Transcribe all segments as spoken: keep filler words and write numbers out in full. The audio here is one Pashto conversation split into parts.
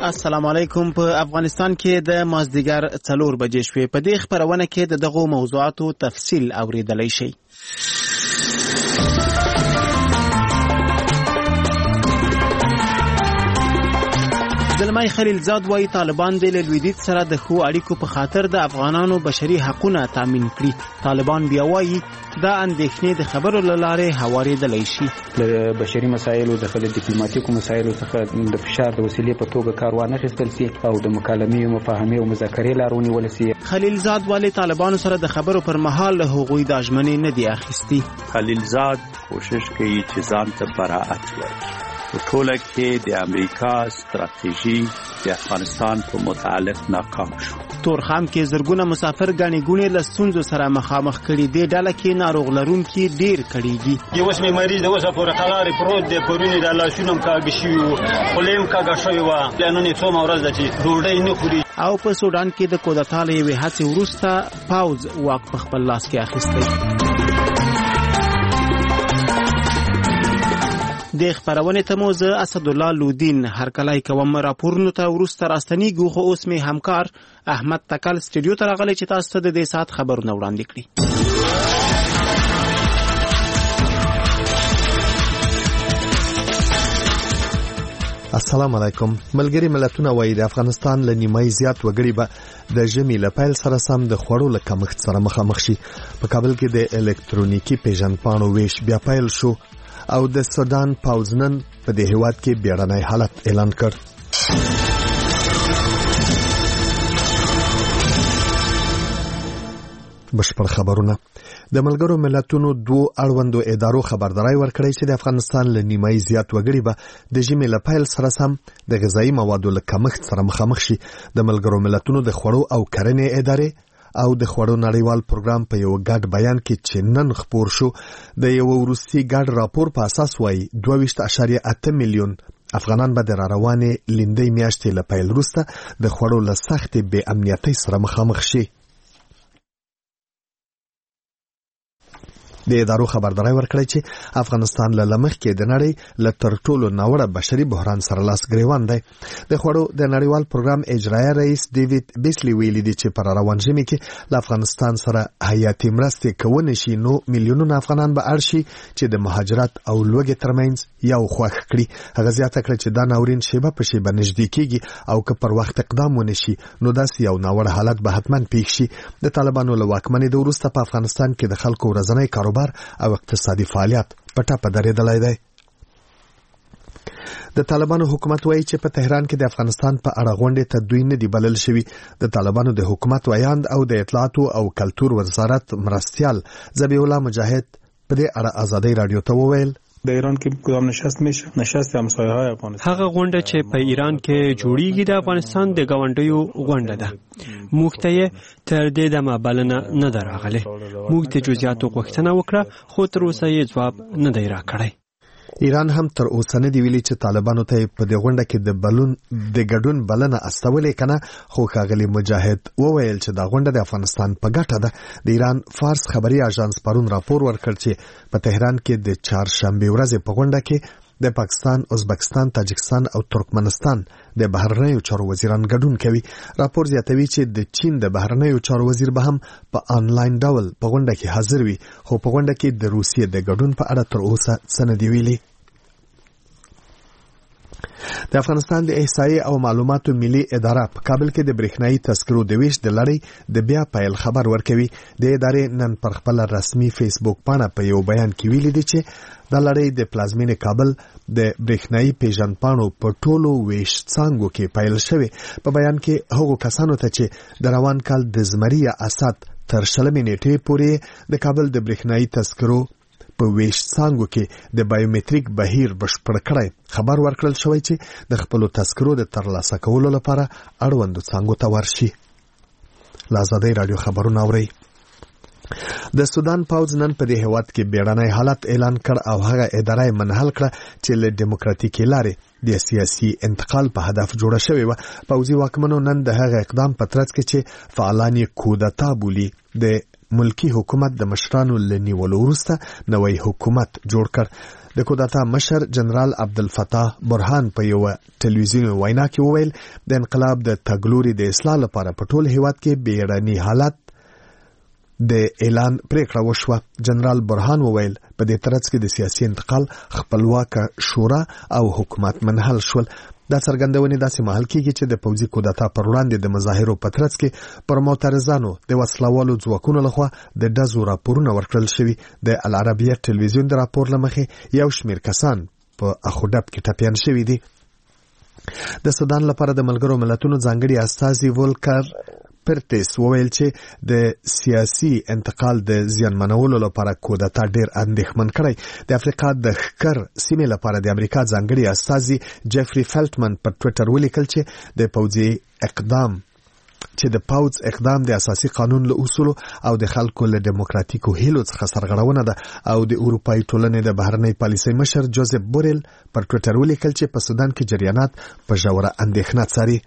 السلام علیکم. په افغانستان کې د مازدیګر څلور بجې شوې. په دې خبرونه کې د دغو موضوعاتو تفصیل اوریدلای شئ. زلمای خلیلزاد وایي طالبان د لویدیځ سره د ښو اړیکو په خاطر د افغانانو بشري حقونه تامین کړي. طالبان بیا وایي دا اندېښنې د خبرو له لارې هوارېدلی شي. د بشري مسایلو د ډیپلوماټیکو مسایلو څخه د فشار د وسیلې په توګه کار وانخیستل سي او د مکالمې او مفاهمې او مذاکرې لار ونیول سي. خلیلزاد وایي طالبانو سره د خبرو پر مهال له هغوی د ژمنې نه دي اخیستي. خلیلزاد کوشش کوي چې ځان ته براءت ورکړي. په ټوله کې د امریکا ستراتیژي د افغانستان په متعلق ناکام شو. تورخم کې زرګونه مسافر ګڼې ګوڼې له ستونزو سره مخامخ کړي. دې ډله کې ناروغ لرونکي ډېر کړېږي. اوس مې مریض د اوسه پورې قرار پروت دی. پرونی د لاسونو هم کاږه شوي وو، خولې هم کاږه شوې وه. نن یې څومره ورځ ده چې ډوډۍ نه خوري. او په سودان کې د کودتا له یوې هڅې وروسته پوځ واک په خپل لاس کې اخیستی. د خبرونه ته مو زه اسدالله لودین هرکلای کوم. راپورونو ته ورسته راستنیږو، خو اوس می همکار احمد تکل سټوډیو ته راغلی چې تاسو ته د دې سات خبرونه وړاندې کړي. السلام علیکم. ملګری ملتونه وایي د افغانستان له نیمای زیات وګړي به د ژمي له پیل سره سم د خوړو له کمښت سره مخامخ شي. په کابل کې د الکترونیکي پیژندپاڼو ویش بیا پیل شو او د سودان پوځ نن په دې هیواد کې بیړنی حالت اعلان کړ. بشپړ خبرونه. د ملګرو ملتونو دوه اړوندو ادارو خبرداري ورکړې چې د افغانستان له نیمای زیات وګړي به د ژمي له پیل سره سم د غذایی موادو له کمښت سره مخامخ شي. د ملګرو ملتونو د خوړو او کرنې ادارې او د خوړو نړیوال پروګرام په یو ګډ بیان کې چې نن خپور شو د یو وروستي ګډ راپور په اساس وایي دوه ویشت اعشاریه اته میلیون افغانان به د راروانې لیندۍ میاشتې له پیل وروسته د خوړو له سختې بې امنیتۍ سره مخامخ شي. د ادارو خبرداري ورکړی چې افغانستان له لمخ کې د نړۍ له تر ټولو ناوړه بشري بحران سره لاس ګریوان دی. د خوړو د نړیوال پروګرام اجرایي رئیس ډیوډ بیسلی ویلي دی چې پر روان ژمي کې له افغانستان سره حیاتي مرستې کوونې شي نو میلیونونه افغانان به اړ شي چې د مهاجرت او لوږې ترمنځ یو خوښ کړي. هغه زیاته کړه چې دا ناورین شیبه په شیبه نږدې کیږي او که پر وخت اقدام ونه شي نو داسې یو ناوړه حالت به حتما پیښ شي. د طالبانو له واکمنۍ د وروسته په افغانستان کې د خلکو ورځنی کاروبار او اقتصادي فعالیت په ټاپه درېدلی دی. د طالبانو حکومت وایي چې په تهران کې د افغانستان په اړه غونډې ته دوی نه دی بلل شوي. د طالبانو د حکومت ویاند او د اطلاعاتو او کلتور وزارت مرستیال ذبیح الله مجاهد په دې اړه آزادۍ رادیو ته وویل د ایران کې کدام نشست میشه نشست همسایه‌های افغانستان. هغه غونډه چې په ایران کې جوړیږي د افغانستان د گاونډیو غونډه ده. موږ ته تر دې دمه بلنه نه دراغله. موږ د جزئیاتو غوښتنه وکړه خو تر اوسه یې ځواب نه دی راکړی. ایران هم تر اوسه نه دی ویلي چې طالبانو ته په دې غونډه کې د بلون د ګډون بلنه استولې کنه. خو ښاغلي مجاهد وویل چې دا غونډه د افغانستان په ګټه ده. د ایران فارس خبري اژانس پرون راپور ورکړ چې په تهران کې د چهارشنبه ورځې په غونډه کې د پاکستان، ازبکستان، تاجکستان او ترکمنستان د بهرنیو چارو وزیران ګډون کوي. راپور زیاتوي چې د چین د بهرنیو چارو وزیر به هم په آنلاین ډول په غونډه کې حاضر وي، خو په غونډه کې د روسیې د ګډون په اړه تر اوسه څه نه دی ویلي. د افغانستان د احصایې او معلوماتو ملي اداره په کابل کې د برېښنايي تذکرو د ویش د لړۍ د بیا پیل خبر ورکوي. د ادارې نن پر خپل رسمي فیسبوک پاڼه په یو بیان کې ویلي دي چې د لړۍ د پلازمینې کابل د برېښنايي پیژندپاڼو په ټولو ویش څانګو کې پیل شوی. په بیان کې هغو کسانو ته چې د روان کال د زمري اسات تر شلمې نیټې پورې د کابل د برېښنايي تذکرو په ویش څانګو کې د بایومټریک بهیر بشپړ کړی خبر ورکړل شوی چې د خپلو تذکرو د ترلاسه کولو لپاره اړوندو څانګو ته ورشي. له آزادۍ راډیو خبرونه اورئ. د سودان پوځ نن په دې هیواد کې بیړنی حالت اعلان کړ او هغه اداره منحل کړه چې له دیموکراتیکي لارې د سیاسي انتقال په هدف جوړه شوې وه. پوځي واکمنو نن د هغه اقدام په ترڅ کې چې فعالان یې کودتا بولي د ملکی حکومت د مشرانو له نیولو وروسته نوی حکومت جوړ کړ. د کودتا مشر جنرال عبدالفتاح برهان په یو ټلویزیوني وینا کې وویل د انقلاب د تګلوري د اصلاح لپاره په ټول هیواد کې بیړني حالت د اعلان پریکړه وشوه. جنرال برهان وویل په دې ترڅ کې د سیاسي انتقال، خپلواکه شورا او حکومت منحل شول. دا څرګندونې داسې مهال کېږي چې د پوځي کودتا پر وړاندې د مظاهرو په ترڅ کې پر معترضانو د وسلوالو ځواکونو لخوا د ډزو راپورونه ورکړل شوي. د العربیه ټلویزیون د راپور له مخې یو شمېر کسان په اخوډب کې ټپیان شوي دي. د سودان لپاره د ملګرو ملتونو ځانګړي استازي ولکر پرټیس وویل چې د سیاسي انتقال د زیانمنولو لپاره کودتا ډیر اندېښمن کړی. د افریقا د ښکر سیمې لپاره د امریکا ځانګړي استازي جیفري فیلټمن په ټویټر ولیکل چې د پوځي اقدام چې د پوځ اقدام د اساسي قانون له اصولو او د خلکو له دیموکراتیکو هیلو څخه سرغړونه ده او د اروپאי ټولنې د بهرنۍ پالیسۍ مشر جوزف بوریل پر ټویټر ولیکل چې په سودان کې جریانات په ژوره اندېښنه څاري.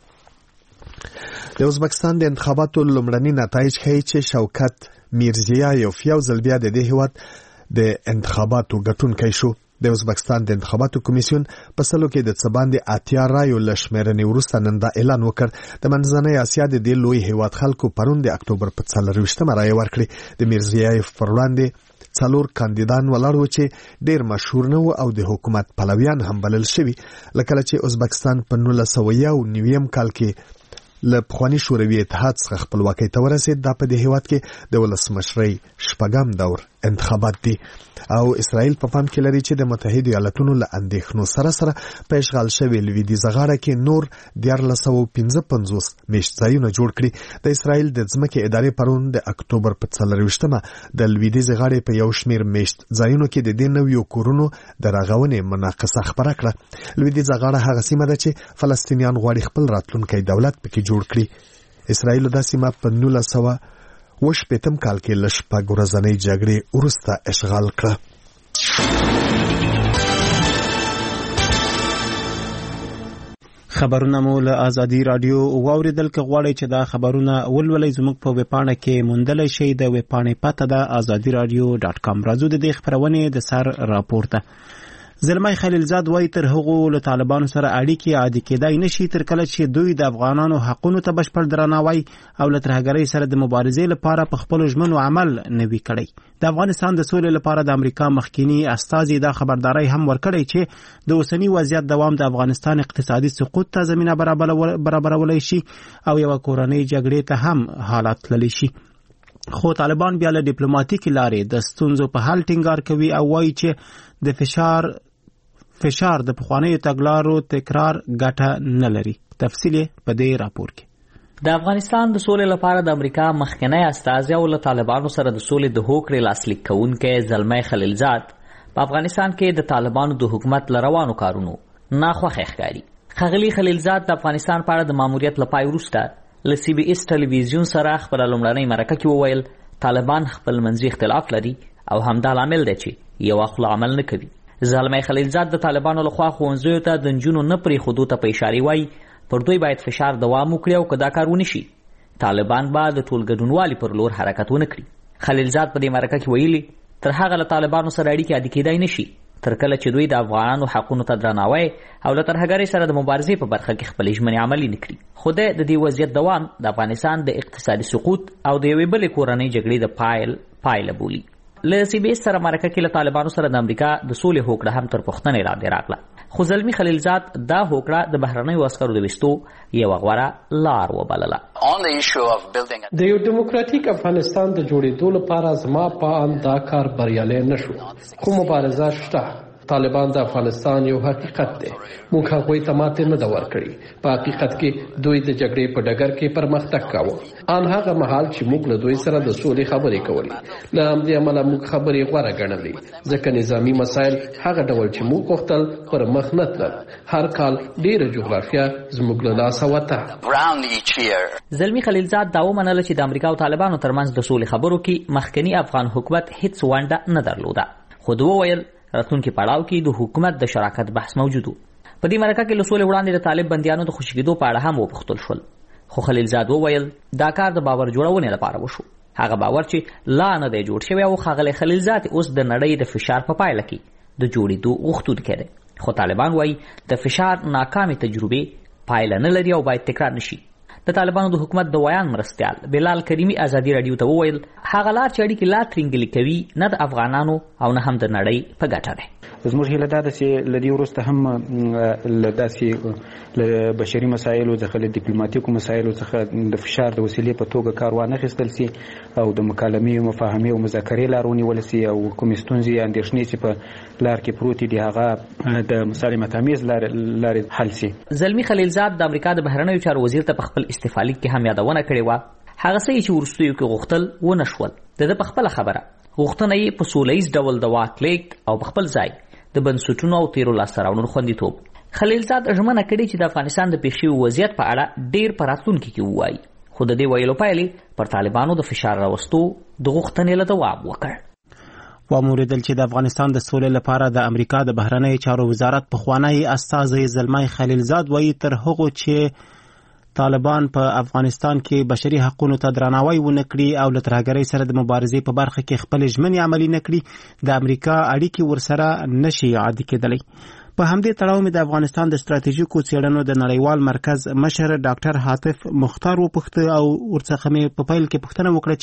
د ازبکستان د انتخاباتو لومړني نتایج ښیي چې شوکت میرزیایف یو ځل بیا د دې هیواد د انتخاباتو ګټونکی شو. د ازبکستان د انتخاباتو کمیسیون په سلو کې د څه باندې اتیا رایو له شمېرنې وروسته نن دا اعلان وکړ. د منځنۍ اسیا د دې لوی هیواد خلکو پرون د اکتوبر په څلرویشتمه رایه ورکړې. د میرزیایف پر وړاندې څلور کاندیدان ولاړ و چې ډیر مشهور نه و او د حکومت پلویان هم بلل شوي. لکه چې ازبکستان په نولس سوه یو نویم کال کې له پخواني شوروي اتحاد څخه خپلواکۍ ته ورسېد. دا په دې هیواد کې د ولسمشرۍ شپږم دور انتخابات دي او اسرائیل په پام کې لري چې د متحده ایالاتونو له اندېښنو سره سره په اشغال شوي لویدیځه غاړه کې نور دیارلس سوه پنځه پنځوس میشت ځایونه جوړ کړي. د اسرائیل د ځمکې ادارې پرون د اکتوبر په څلرویشتمه د لویدیځې غاړې په یو شمېر میشت ځایونو کې د دې نویو کورونو د رغونې مناقصه خپره کړه. لویدیځه غاړه هغه سیمه ده چې فلسطینیان غواړي خپل راتلونکی دولت پکې جوړ کړي. اسرائیل دا سیمه په نولس سوه اوه شپېتم کال کې له شپږ ورځنۍ جګړې وروسته اشغال کړه. خبرونه مو له آزادي رادیو واوریدل. که غواړئ چې دا خبرونه ولولئ زموږ په ویبپاڼه کې موندلی شئ. د ویبپاڼې پته ده آزادي رادیو ډاټ کام. راځو د دې خپرونې د سر راپورته. زلمی خلیلزاد وایي تر هغو له طالبانو سره اړیکې عادي کېدای نشي تر کله چې دوی د افغانانو حقونو ته بشپړ درناوی او له ترهګرۍ سره د مبارزې لپاره په خپلو ژمنو عمل نه وي کړی. د افغانستان د سولې لپاره د امریکا مخکینی استازي دا خبرداری هم ورکړی چې د اوسنی وضعیت دوام د افغانستان اقتصادي سقوط ته زمینه برابرولی شي او یو کورنۍ جګړې ته هم حالت تللی شي. خو طالبان بیا له ډیپلوماټیکې لارې د ستونزو په حل ټینګار کوي او وایي چې د فشار فشار د پخوانیو تګلارو تکرار ګټه نه لري. تفصیل په دې راپور کې. د افغانستان د سولې لپاره د امریکا مخکنی استازی او له طالبانو سره د سولې د هوکړې لاسلیک کوونکی زلمی خلیلزاد په افغانستان کې د طالبانو د حکومت له روانو کارونو ناخوښه ښکاري. ښاغلي خلیلزاد د افغانستان په اړه د ماموریت له پای وروسته له سی بي اس ټلویزیون سره خپله لومړنۍ مرکه کې وویل طالبان خپل منځي اختلاف لري او همدا لامل دی چې یو خوله عمل نه کوي. زلمی خلیلزاد د طالبانو لخوا ښوونځیو ته د نجونو نه پرېښودو ته په اشارې وایي پر دوی باید فشار دوام وکړي او که دا کار ونه شي طالبان به د ټول ګډونوالي پر لور حرکت ونه کړي. خلیلزاد په دې مرکه کې ویلي تر هغه له طالبانو سره اړیکې عادي کېدای نه شي تر کله چې دوی د افغانانو حقونو ته درناوی او له ترهګرۍ سره د مبارزې په برخه کې خپلې ژمنې عملي نه کړي. خو د دې وضعیت دوام د افغانستان د اقتصادي سقوط او د یوې بلې کورنۍ جګړې د پایل پایله بولي. له سی بي اس سره مرکه کې له طالبانو سره د امریکا د سولې هوکړه هم تر پوښتنې لاندې راغله. خو زلمی خلیلزاد دا هوکړه د بهرنیو عسکرو د ویستو یوه غوره لار وبلله. د یو دیموکراتیک افغانستان د جوړېدو لپاره زما په اند دا کار بریالی نه شو، خو مبارزه شته. طالبان د افغانستان یو حقیقت دی. موږ هغوی ته ماتې نه ده ورکړې. په حقیقت کې دوی د جګړې په ډګر کې پرمختګ کاوه. ان هغه مهال چې موږ له دوی سره د سولې خبرې کولې، له همدې امله موږ خبرې غوره ګڼلې، ځکه نظامي مسایل هغه ډول چې موږ غوښتل پر مخ نه تلل. هر کال ډېره جغرافیه زموږ له لاسه وته. زلمی خلیلزاد دا ومنله چې د امریکا او طالبانو ترمنځ د سولې خبرو کې مخکنی افغان حکومت هیڅ ونډه نه درلوده. خو دوی وویل راتلونکي پړاو کې د حکومت د شراکت بحث موجود و. په دې مرکه کې له سولې وړاندې د طالب بندیانو د خوشي کېدو په اړه هم وپوښتل شول. خو خلیلزاد وویل دا کار د باور جوړونې لپاره وشو. هغه باور چې لا نه دی جوړ شوی او ښاغلی خلیلزاد اوس د نړۍ د فشار په پایله کې د جوړېدو غوښتونکی دی. خو طالبان وایي د فشار ناکامې تجربې پایله نه لري او باید تکرار نشي. د طالبانو د حکومت د ویان مرستیال بلال کریمي ازادي رادیو ته وویل هغه لار چې اړیکې لا ترینګلې کوي نه د افغانانو او نه هم د نړۍ په ګټه دی. زموږ هیله دا ده چې له دې وروسته هم له داسې له بشري مسایلو څخه له ډیپلوماتیکو مسایلو څخه د فشار د وسیلې په توګه کار وانخیستل سي او د مکالمې مفاهمې او مذاکرې لار ونیول سي او کومې ستونزې اندېښنې چې په لار کې پروتې دي هغه د مسالمت امیز لارې حل سي. زلمي خلیلزاد د امریکا د بهرنیو چارو وزیر ته په خپل استعفا لیک کې هم یادونه کړې وه. هغه څه چې وروستیو کې غوښتل ونه شول. د ده په خپله خبره غوښتنه یې په سوله ییز ډول د واک لیږد او په خپل ځای د بنسټونو او تیرو لاسته راوړنو خوندیتوب. خلیلزاد ژمنه کړې چې د افغانستان د پیښ شوي وضعیت په اړه ډېر په راتلونکي کې ووایي، خو د دې ویلو پایلې پر طالبانو د فشار راوستو د غوښتنې له دوام وکړ. وموریدل چې د افغانستان د سولې لپاره د امریکا د بهرنیو چارو وزارت پخوانی استازی زلمي خلیلزاد وایي تر هغو چې طالبان په افغانستان کې بشري حقوقو ته درناوی ونه کړي او له ترهګرۍ سره د مبارزې په برخه کې خپل ژمنې عملي نه کړي د امریکا اړیکې ورسره نشي عادي کېدلی. په همدې تړاو مې د افغانستان د ستراتیژیکو څېړنو د نړیوال مرکز مشر ډاکټر حاتف مختار وپوښته او ورڅخه مې په پیل کې پوښتنه وکړه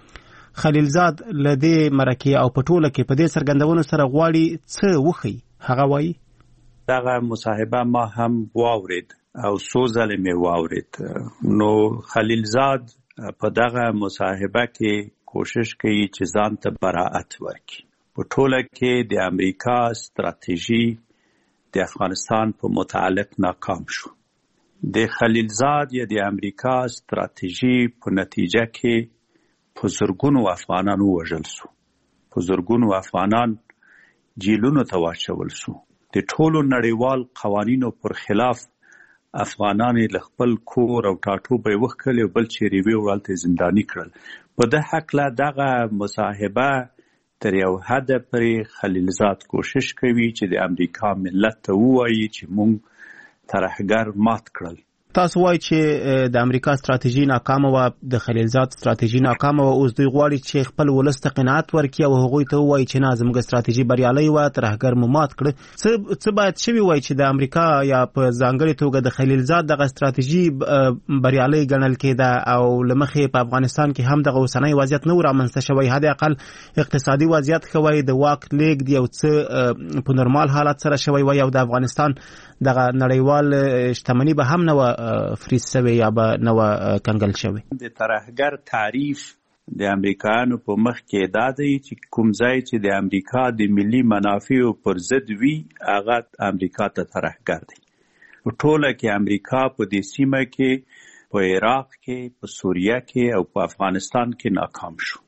چې خلیلزاد له دې مرکې او په ټوله کې په دې څرګندونو سره غواړي څه وښيي. هغه وایي دغه مصاحبه ما هم واورید او څو ځله مې واورید. نو خلیلزاد په دغه مصاحبه کې کوشش کوي چې ځان ته براءت ورکړي. په ټوله کې د امریکا ستراتیژي د افغانستان په متعلق ناکام شو. د خلیلزاد یا د امریکا ستراتیژي په نتیجه کې په زرګونو افغانان ووژل شو. په زرګونو افغانان جیلونو ته واچول شو. د ټولو نړیوال قوانینو پر خلاف افغانان له خپل کور او ټاټوبه وکړل او بل چیرې وی ورالته زندانی کړل. په د حق له دغه مصاحبه تر یو حد پورې خلیلزاد کوشش کوي چې د امریکا ملت ته ووایي چې موږ ترهګر مات کړل. تاسو وایي چې د امریکا ستراتیژي ناکامه و، د خلیلزاد ستراتیژي ناکامه و، اوس دوی غواړي چې خپل ولس ته قناعت ورکړي او هغوی ته ووایي چې نه زموږ ستراتیژي بریالۍ وه، ترهګر مو مات کړه. څه څه باید شوي وای چې د امریکا یا په ځانګړې توګه د خلیلزاد دغه ستراتیژي بریالۍ ګڼل کېده او له مخې په افغانستان کې هم دغه اوسنی وضعیت نه و رامنځته شوی، حد اقل اقتصادي وضعیت ښه وای، د واک لیږد یو څه په نورمال حالت سره شوی وای او د افغانستان دغه نړیوال شتمني به هم نه و فریز شوی یا به نه و کنګل شوی. د ترهګر تعریف د امریکایانو په مخ کې دا دی چې کوم ځای چې د امریکا د ملي منافعو پر ضد وي هغه امریکا ته ترهګر دی. په ټوله کې امریکا په دې سیمه کې په عراق کې، په سوریه کې او په افغانستان کې ناکام شو.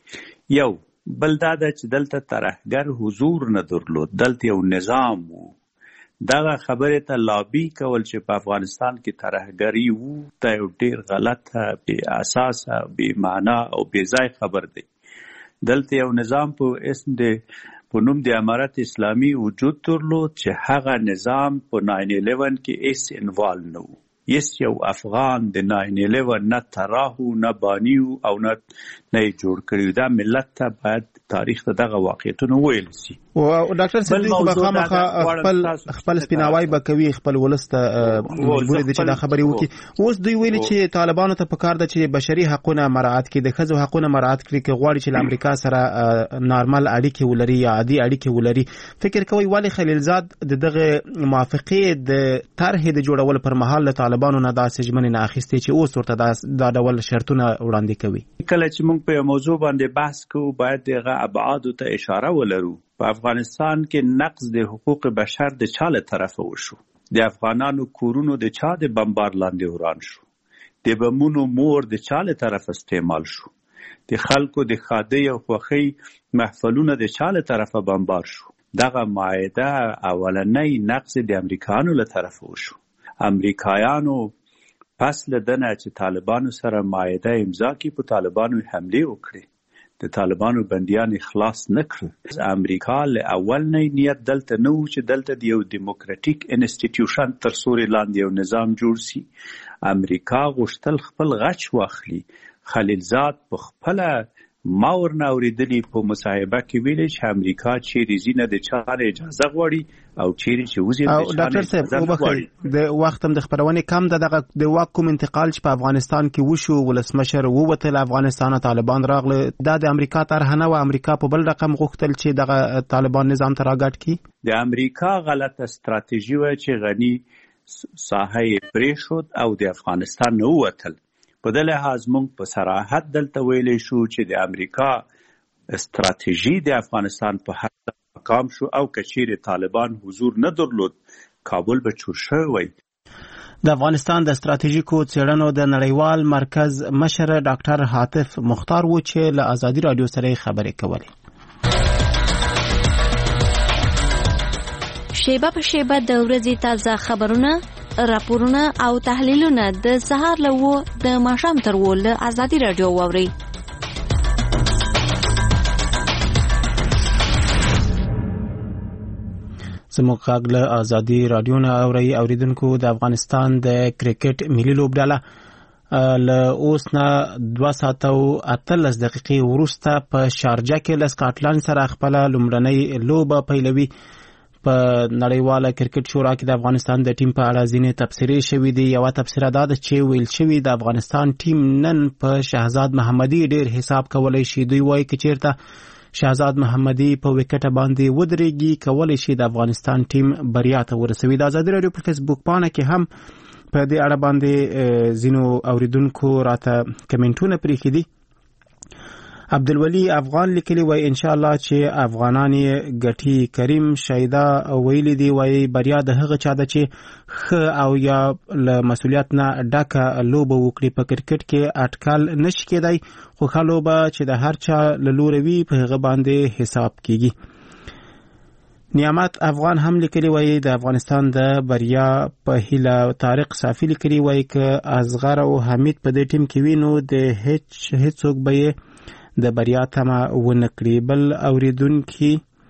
یو بل دا ده چې دلته ترهګر حضور نه درلود، دلته یو نظام وو. دغه خبره ته لابي کول چې په افغانستان کې ترهګری وو دا یو ډیر غلطه، بې اساسه، بې معنا او بې ځای خبر دی. دلته یو نظام په اسم د په نوم د امارت اسلامي وجود درلود چې هغه نظام په ناین الیون کې هیڅ انوالو نه و. هیڅ یو افغان د ناین الیون نه تراهو نه بانیو او نه نه جوړ کړی. دا ملت ته باید تاریخ ته دغه واقعیتونه ویل سي. او ډاکټر صدیق بخامخه خپل خپل سپیناوی به کوي، خپل ولسته مجبور دي چې دا خبرې وکړي. اوس دوی ویلي چې طالبانو ته پکار ده چې بشري حقوقونه مراعات کړي، د ښځو حقوقونه مراعات کړي، چې غواړي چې له امریکا سره نارمل اړیکې ولري یا عادي اړیکې ولري. فکر کوي ولې خلیلزاد د دغه موافقې د طرحې د جوړول پر مهال له طالبانو نه داسې ژمنې نه اخیستې چې اوس ورته دا ډول شرطونه وړاندې کوي. کله چې موږ په موضوع باندې بحث کوو باید دغه ابعاد ته اشاره ولرو. په افغانستان کې نقض د حقوق بشر د چا له طرفه وشو؟ د افغانانو کورونو د چا د بمبار لاندې وران شو؟ د بمونو مور د چا له طرفه استعمال شو؟ د خلکو د ښادۍ او خوښۍ محفلونه د چا له طرفه بمبار شو؟ دغه معاهده اولنی نقض د امریکایانو له طرفه وشو. امریکایانو پس له دنه چې طالبانو سره معاهده امضا کړي په طالبانو حمله وکړي، د طالبانو بندیان خلاص نکړل. امریکا له اول نه نیت دلته نه و چې دلته د یو دیموکراتیک انسټیټیوشن تر سوري لاندې یو نظام جوړ شي. امریکا غوښتل خپل غچ واخلي. خلیلزاد په خپل ما ورنه اورېدلي په مصاحبه کې ویلي چې امریکا چیرې ځي نه د چا نه اجازه غواړي او چیرې چې وځي د چا نه اجازه نه غواړي. د وخت هم د خبرونې کم ده، دغه د واک کوم انتقال چې په افغانستان کې وشو، ولسمشر ووتل افغانستان، طالبان راغله، دا د امریکا طرحه نه و. امریکا په بل رقم غوښتل چې دغه طالبان نظام ته راګډ کړي. د امریکا غلطه ستراتیژي وه چې غني ساحه یې پرېښود او د افغانستان نه ووتل. په دې لحاظ موږ په صراحت دلته ویلی شو چې د امریکا استراتیژي د افغانستان په حق ناکام شو او که چیرې طالبان حضور نه درلود کابل به چور شوی وی. د افغانستان د استراتیژیکو څېړنو د نړیوال مرکز مشر ډاکټر حاتف مختار و چې له ازادي راډیو سره خبرې کولې. شیبه په شیبه د ورځې تازه خبرونه، راپورونه او تحلیلونه د سهار له و د ماښام تر و له ازادي راډیو واورئ. زموږ غږ له ازادي راډیو نه اورئ. اوریدونکو، د افغانستان د کرکټ ملي لوبډله له اوس نه دوه ساعته او اتلس دقیقې وروسته په شارجه کې له سکاټلند سره خپله لومړنۍ لوبه پیلوي. په نړیواله کرکټ شورا کې د افغانستان د ټیم په اړه ځینې تبصرې شوي دي. یوه تبصره دا ده چې ویل شوي د افغانستان ټیم نن په شهزاد محمدي ډیر حساب کولی شي. دوی وایي که چیرته شهزاد محمدي په وکټه باندې ودرېږي کولی شي د افغانستان ټیم بریا ته ورسوي. د ازادي راډیو په فیسبوک پاڼه کې هم په دې اړه باندې ځینو اوریدونکو راته کمنټونه پرېښي دي. عبدالولي افغان لیکلی وای ان شاء الله چې افغانان ګټي. کریم شیدا ویلی دی وای بریا د هغه چا ده چې ښه او یا له مسؤلیت نه ډکه لوبه وکړي. په کرکټ کې اټکل نشي کېدی، خو ښه لوبه چې د هر چا له لورې وي په هغه باندې حساب کېږي. نعمت افغان هم لیکلی وای د افغانستان د بریا په هیله. طارق صافي لیکلی وای که اصغر او حمید په دې ټیم کې وي نو د هیڅ هیڅوک به د بریا تمه ونه کړي. بل اوریدونکي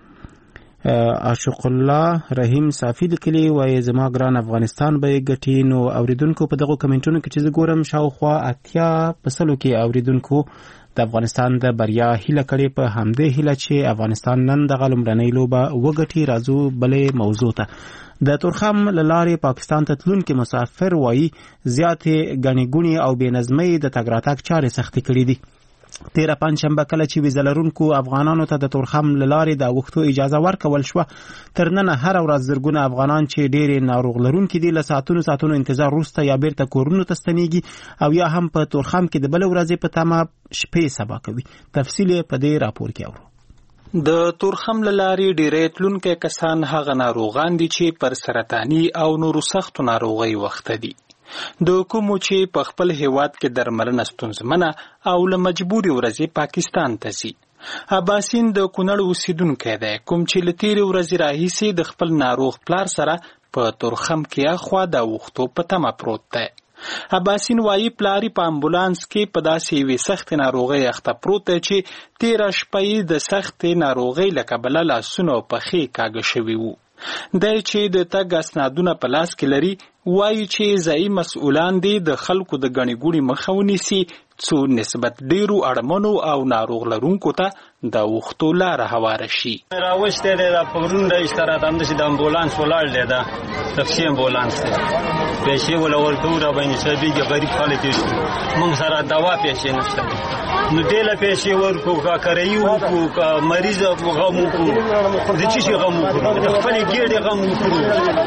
عاشق الله رحیم صافي لیکلی وای زما ګران افغانستان به ګټي. نو اوریدونکو په دغه کمنټونو کې چې زه ګورم شاوخوا اتیا په سلو کې اوریدونکو د افغانستان د بریا هیله کړې. په همدې هیله چې افغانستان نن دغه لومړنۍ لوبه وګټي. راځو بلې موضوع ته. د تورخم له لارې پاکستان ته تلونکي مسافر وایي زیاتې ګڼې ګوڼې او بې نظمۍ د تګ راتګ چارې سختې کړي دي. تیره پنجشنبه کله چې ویزه لرونکو افغانانو ته د تورخم له لارې د اوښتو اجازه ورکول شوه، تر ننه هره ورځ زرګونه افغانان چې ډېرې ناروغ لرونکي دي له ساعتونو ساعتونو انتظار وروسته یا بیرته کورونو ته ستنېږي او یا هم په تورخم کې د بلې ورځې په تمه شپې سبا کوي. تفصیل یې په دې راپور کې اورو. د تورخم له لارې ډېری تلونکي کسان هغه ناروغان دي چې پر سرطاني او نورو سختو ناروغۍ وخته دي، د کومو چې په خپل هیواد کې درملنه ستونزمنه او له مجبوري ورځې پاکستان ته ځي. عباسین د کونړ اوسیدونکی دی کوم چې له تېرې ورځې راهیسې د خپل ناروغ پلار سره په تورخم کې اخوا د اوښتو په تمه پروت دی. عباسین وایي پلاری په امبولانس کې په داسې یوې سختې ناروغۍ اخته پروت دی چې تېره شپه یې د سختې ناروغۍ له کبله لاسونه او پښې کاږه شوي وو. دی چې د تګ اسنادونه په لاس کې لري وایي چې ځایي مسؤلان دي د خلکو د ګڼې ګوڼې مخه ونیسي څو نسبت ډیرو اړمنو او ناروغ لرونکو ته د اوښتو لاره هواره شي. راوستی دی دا په ورون رایسته راته همداسې د امبولانس ولاړ دی، دا تفسي امبولانس دی، پیسې وله ورکوو راباندې چابېږي، غریب خلک یې شو، موږ سره دوا پیسې نشته دی، نو دې له پیسې ورکړو که کرایي وکړو که مریض غم وکړو، د څه شي غم وکړو، د خپلې ګېډې غم وکړو.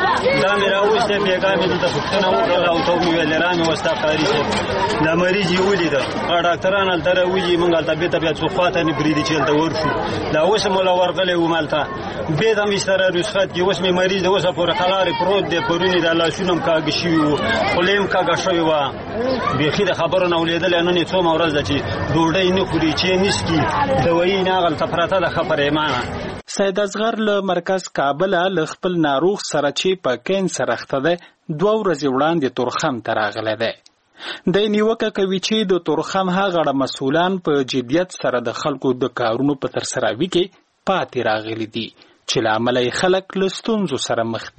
دا مې راوستی بېګا مې دلته پوښتنه وکړله او ته مې ویل را مې وستا قاري صاحب دا مریض یې ولیده، هغه ډاکټران هلته راولي، موږ هلته بېرته بیا څوک خواته نه پرېږدي چې هلته ورشو. دا اوس هم وله ورغلی وم هلته بېرته مې سره رخصت کې، اوس مې مریض د اوسه پورې قلارې پروت دی، پرون یې دا لاسونه هم کاږه شوي وو، خوله یې هم کاږه شوې وه، بیخي د خبرو نه ولېدلی. نن یې څومه ورځ ده چې ډوډۍ نه خوري، چې یې نسکي، دوایي نه هغلته پرته ده ښه پرېمانه. سید اصغر له مرکز کابله له خپل ناروغ سره چې په کینسر اخته دی دوه ورځې وړاندې تورخم ته راغلی دی. دی نیوکه کوي چې د تورخم هغه مسؤلان په جدیت سره د خلکو د کارونو په ترسروي کې پاتې راغلي دي چې له امله یې خلک له ستونزو سره مخ دي.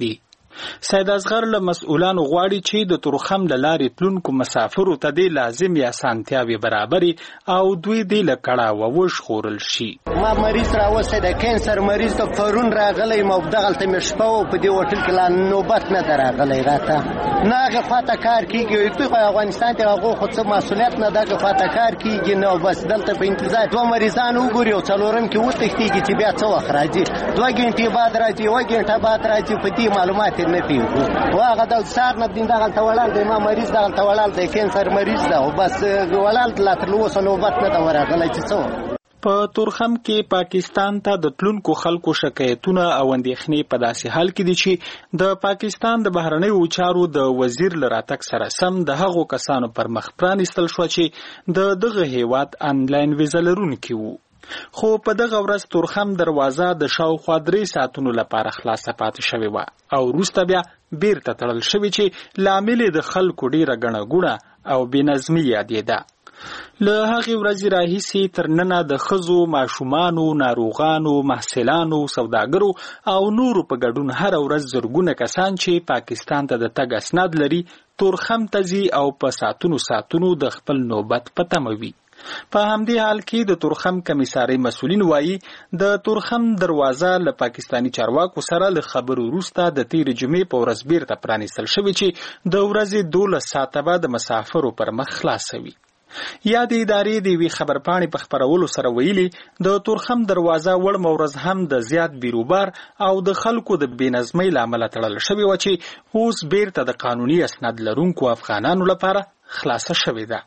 سید اصغر له مسؤلانو غواړي چې د تورخم له لارې تلونکو مسافرو ته د لازمي اسانتیاوې برابرې او دوی د له کړاوه وژغورل شي. ما مریض راوستی د کینسر مریض ته پرون راغلی ما دغلته مې شپه و په دې هوټل کې لا نوبت نه ده راغلی راته نه هغې خواته کار کېږي دوی خو افغانستان کې هغو خو څه مسؤلیت نه دغې خواته کار کېږي نه بس دلته په انتظار دوه مریضان وګوري او څلورم کې وتښتېږي چې بیا څه وخت راځي دوه ګنټې بعد راځي یوه ګنټه بعد راځي په دې معلومات نه پیږو و هغه د سهار نه دین دغلته ولاړ دی ما مریض دغلته ولاړ دی کینسر مریض ده او بس ولاړ لا تر اوسه نوبت نه ده ورغلی چې څه په تورخم کې پاکستان ته د تلونکو خلکو شکایتونه او اندېښنې په داسې حال کې دي چې د پاکستان د بهرنیو چارو د وزیر له راتګ سره سم د هغو کسانو پر مخ پرانیستل شوه چې د دغه هیواد آنلاین ویزه لرونکي وو. خو په دغه ورځ تورخم دروازه د شاوخوا درې ساعتونو لپاره خلاصه پاتې شوې وه او وروسته بیا بیرته تړل شوې چې لامل د خلکو ډیره ګڼه ګوڼه او بېنظمي یادېده. له هغې ورځې راهیسې تر ننه د ښځو، ماشومانو، ناروغانو، محصلانو، سوداګرو او نورو په ګډون هره ورځ زرګونه کسان چې پاکستان ته د تګ اسناد لري تورخم ته ځي او په ساعتونو ساعتونو د خپل نوبت په تمه وي. په همدې حال کې د تورخم کمیسارۍ مسؤلین وایي د تورخم دروازه له پاکستانی چارواکو سره له خبرو وروسته د تېرې جمعې په ورځ بیرته پرانیستل شوې چې د ورځې دولس ساعته به د مسافرو پر مخ خلاصه وي. یا د ادارې د یوې خبرپاڼې په خپرولو سره ویلي د تورخم دروازه وړمه ورځ هم د زیات بیروبار او د خلکو د بېنظمۍ له امله تړل شوې وه چې اوس بیرته د قانوني اسناد لرونکو افغانانو لپاره خلاصه شوې ده.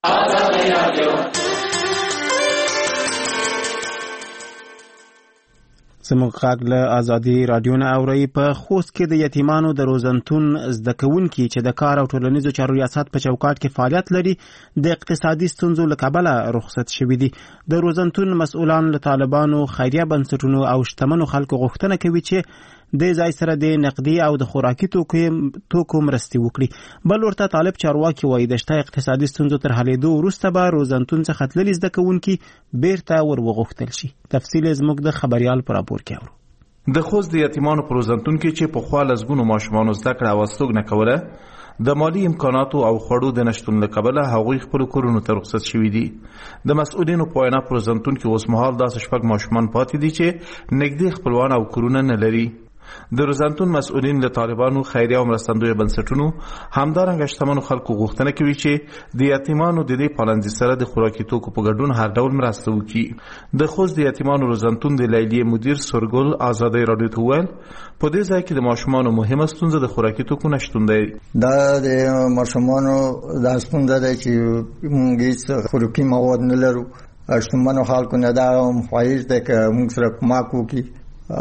زموږ غږ له ازادي راډیو نه اورئ. په خوست کې د یتیمانو د روزنتون زده کوونکي چې د کار او ټولنیزو چارو ریاست په چوکاټ کې فعالیت لري د اقتصادي ستونزو له کبله رخصت شوي دي. د روزنتون مسؤلان له طالبانو، خیریه بنسټونو او شتمنو خلکو غوښتنه کوي چې د ځای سره د نقدي او د خوراکي توکو مرستې وکړي. بل ورته طالب چارواکي وایي د شته اقتصادي ستونزو تر حلېدو وروسته به روزنتون څخه تللي زده کوونکي بیرته ور وغوښتل شي. تفصیل زموږ د خبریال په راپور کې اورو. د خوست د یتیمانو په روزنتون کې چې پخوا لسګونو ماشومانو زده کړه او استوګنه کوله د مالی امکاناتو او خوړو د نشتون له کبله هغوی خپلو کورونو ته رخصت شوي دي. د مسؤلینو په وینا په روزنتون کې اوس مهال داسې شپږ ماشومان پاتې دي چې نږدې خپلوان او کورونه نه لري. د روزنتون مسؤلین له طالبانو، خیریه او مرستندویه بنسټونو همدارنګه شتمنو خلکو غوښتنه کوي چې د یتیمانو د دې پالنځي سره د خوراکي توکو په ګډون هر ډول مرسته وکړي. د خوست د یتیمانو روزنتون د لیلیې مدیر سورګل آزادۍ راډیو ته وویل په دې ځای کې د ماشومانو مهمه ستونزه د خوراکي توکو نشتون دی. دا د ماشومانو دا ستونزه ده چې موږ هیڅ خوراکي مواد نه لرو. شتمنو خلکو نه دا خواهش ده که موږ سره کمک وکړي.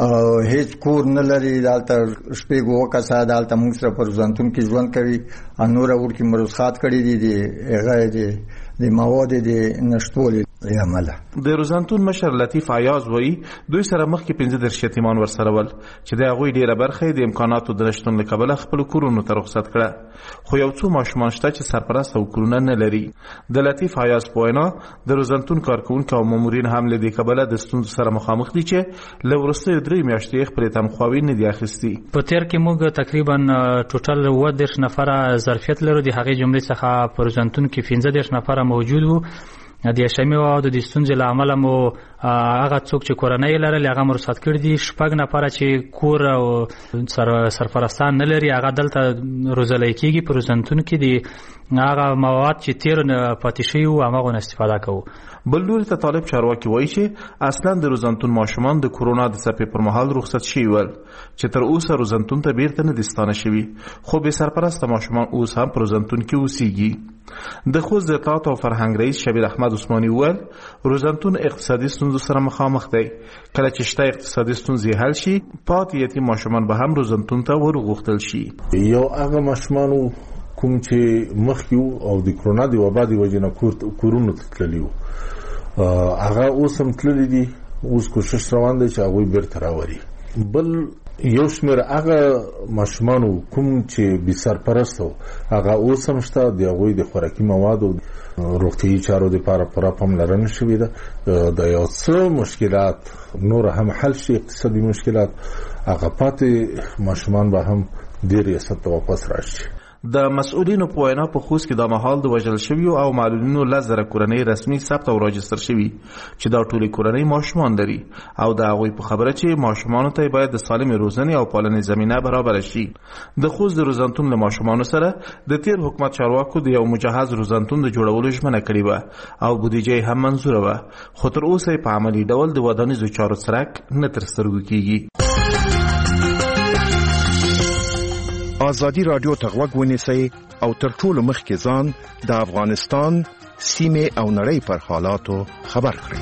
هیڅ کور نه لري دلته شپږ اوه کسه دلته موږ سره په روزنتون کې ژوند کوي. نور ورکې مرخصات کړي دي د هغه د د مواد د نشټولې له امله. د روزنتون مشر لطیف عیاض وایي دوی سره مخکې پنځه دېرش یتیمان ورسره ول چې د هغوی ډېره برخه د امکاناتو د نشتون له کبله خپلو کورونو ته رخصت کړه. خو یو څو ماشومان شته چې سرپرست او کورونه نه لري. د لطیف عیاض په وینا د روزنتون کارکوونکي او مامورین هم له دې کبله د ستونزو سره مخامخ دي چې له وروستیو درې میاشتې خپلې تنخواوې نه دي اخیستي. په تېر کې موږ تقریبا ټوټل اووه دېرش نفره ظرفیت لرو. د هغې جملې څخه په روزنتون کې پنځه دېرش نفره موجود وو. د شمې او د ستونزې له امله مو هغه څوک چې کورنۍ لرلې هغه مو رخصت کړي دي. شپږ نفره چې کور او سرپرستان نه لري هغه دلته روزلی کېږي. په روزنتون کې د هغه مواد چې تېر پاتې شوي وو هماغو نه استفاده کوو. بل لوري ته طالب چارواکي وایي چې اصلا د روزنتون ماشومان د کورونا د څپې پر مهال رخصت شوي ول چې تر اوسه روزنتون ته بیرته نه دي ستانه شوي. خو بې سرپرسته ماشومان اوس هم په روزنتون کې اوسېږي. د خوست د اطلاعات او فرهنګ رئیس شبیر احمد عثماني وویل روزنتون اقتصادي ستونزو سره مخامخ دی. کله چې شته اقتصادي ستونزې حل شي پاتې یتیم ماشومان به هم روزنتون ته ورغوښتل شي. یو هغه ماشومانو کوم چې مخکې وو او د کرونا د وبا د وجې نه کورونو ته تللي وو هغه اوس هم تللي دي. اوس کوشش روان دی چې هغوی بیرته راوري. بل یو شمېر هغه ماشومانو کوم چې بې سرپرسته وو هغه اوس هم شته. د هغوی د خوراکي موادو روغتیایي چارو دپاره پوره پاملرنه شوې ده. د یو څه مشکلات نور هم حل شي اقتصادي مشکلات هغه پاتې ماشومان به هم دې ریاست ته واپس راشي. د مسؤلینو په وینا په خوست کې د مهال د وژل شویو او معلولینو لزره کورنۍ رسمي ثبت او راجستر شوي چې دا ټولې کورنۍ ماشومان لري او د هغوی په خبره چې ماشومانو ته باید د سالمې روزنې او پالنې زمینه برابر شي. د خوست د روزنتون له ماشومانو سره د تیر حکومت چارواکو د یو مجهز روزنتون د جوړولو ژمنه کړې وه او بودیجه هم منظوره وه، خو تر اوسه په عملي ډول د ودانیزو چارو څرک نه تر سترګو کیږي. آزادی رادیو ته غوږ ونیسئ او تر ټولو مخکې ځان د افغانستان سیمې او نړۍ پر حالاتو خبر کړئ.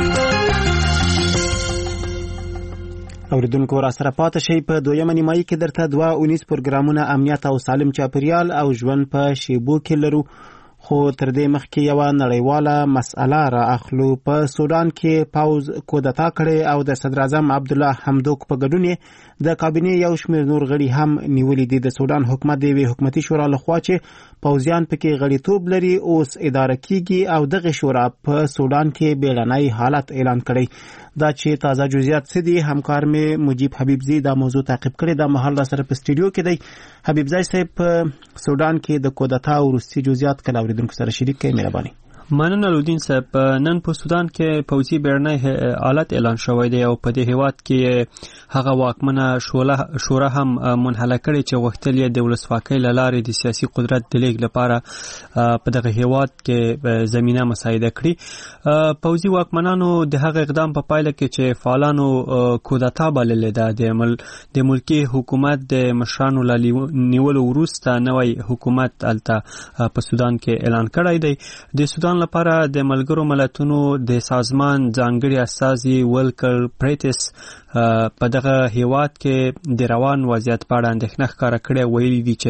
اوریدونکو را سره پاتې شئ. په دویمه نیمایي کې درته دوه اونیز پروګرامونه امنیت او سالم چاپیریال او ژوند په شیبو کې لرو، خو تر دې مخکې یوه نړیواله مسئله را اخلو. په سودان کې پوځ کودتا کړې او د صدر اعظم عبدالله حمدوک په ګډون یې د کابینې یو شمېر نور غړي هم نیولي دي. د سودان حکومت د یوې حکومتي شورا لخوا چې پوځیان پکې غړیتوب لري اوس اداره کیږي او دغه شورا په سودان کې بیړنی حالت اعلان کړی. دا چې تازه جزئیات څه دي، همکار مې مجیب حبیبزی دا موضوع تعقیب کړی. دا مهال را سره په سټوډیو کې دی. حبیبزی صاحب، په سودان کې د کودتا وروستي جزئیات کله اوریدونکو سره شریک کړئ مهرباني. مننه لودین صاحب. نن په سودان کې پوځي بیړنی حالت اعلان شوی دی او په دې هیواد کې هغه واکمنه شورا هم منحله کړې چې غوښتل یې د ولسواکۍ له لارې د سیاسي قدرت د لیږد لپاره په دغه هیواد کې زمینه مساعده کړي. پوځي واکمنانو د هغه اقدام په پایله کې چې فعالانو کودتا بللې ده د ملکي حکومت د مشرانو له نیولو وروسته نوی حکومت الته په سودان کې اعلان کړی دی. د سودان لپاره د ملګرو ملتونو د سازمان ځانګړي استازي ولکر پریټس په دغه هیواد کې د روان وضعیت په اړه اندېښنه ښکاره کړې، ویلي دي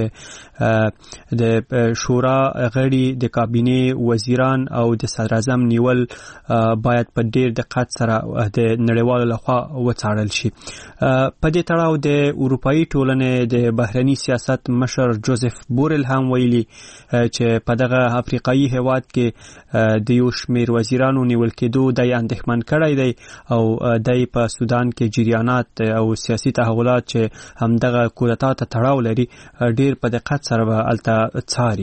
چې د شورا غړي د کابینې وزیران او د صدر اعظم نیول باید په ډیر دقت سره د نړیوالو لخوا وڅارل شي. په دې تړاو د اروپایي ټولنې د بهرني سیاست مشر جوزف بورل هم ویلي چې په دغه افریقایي هیواد کې د یو شمېر وزیرانو نیول کېدو د اندېښمن کړی دی او د په سودان کې جریانات او سیاسي تحولات چې همدغه کودتا ته تړاو لري ډیر په دقت سره به الته څاري.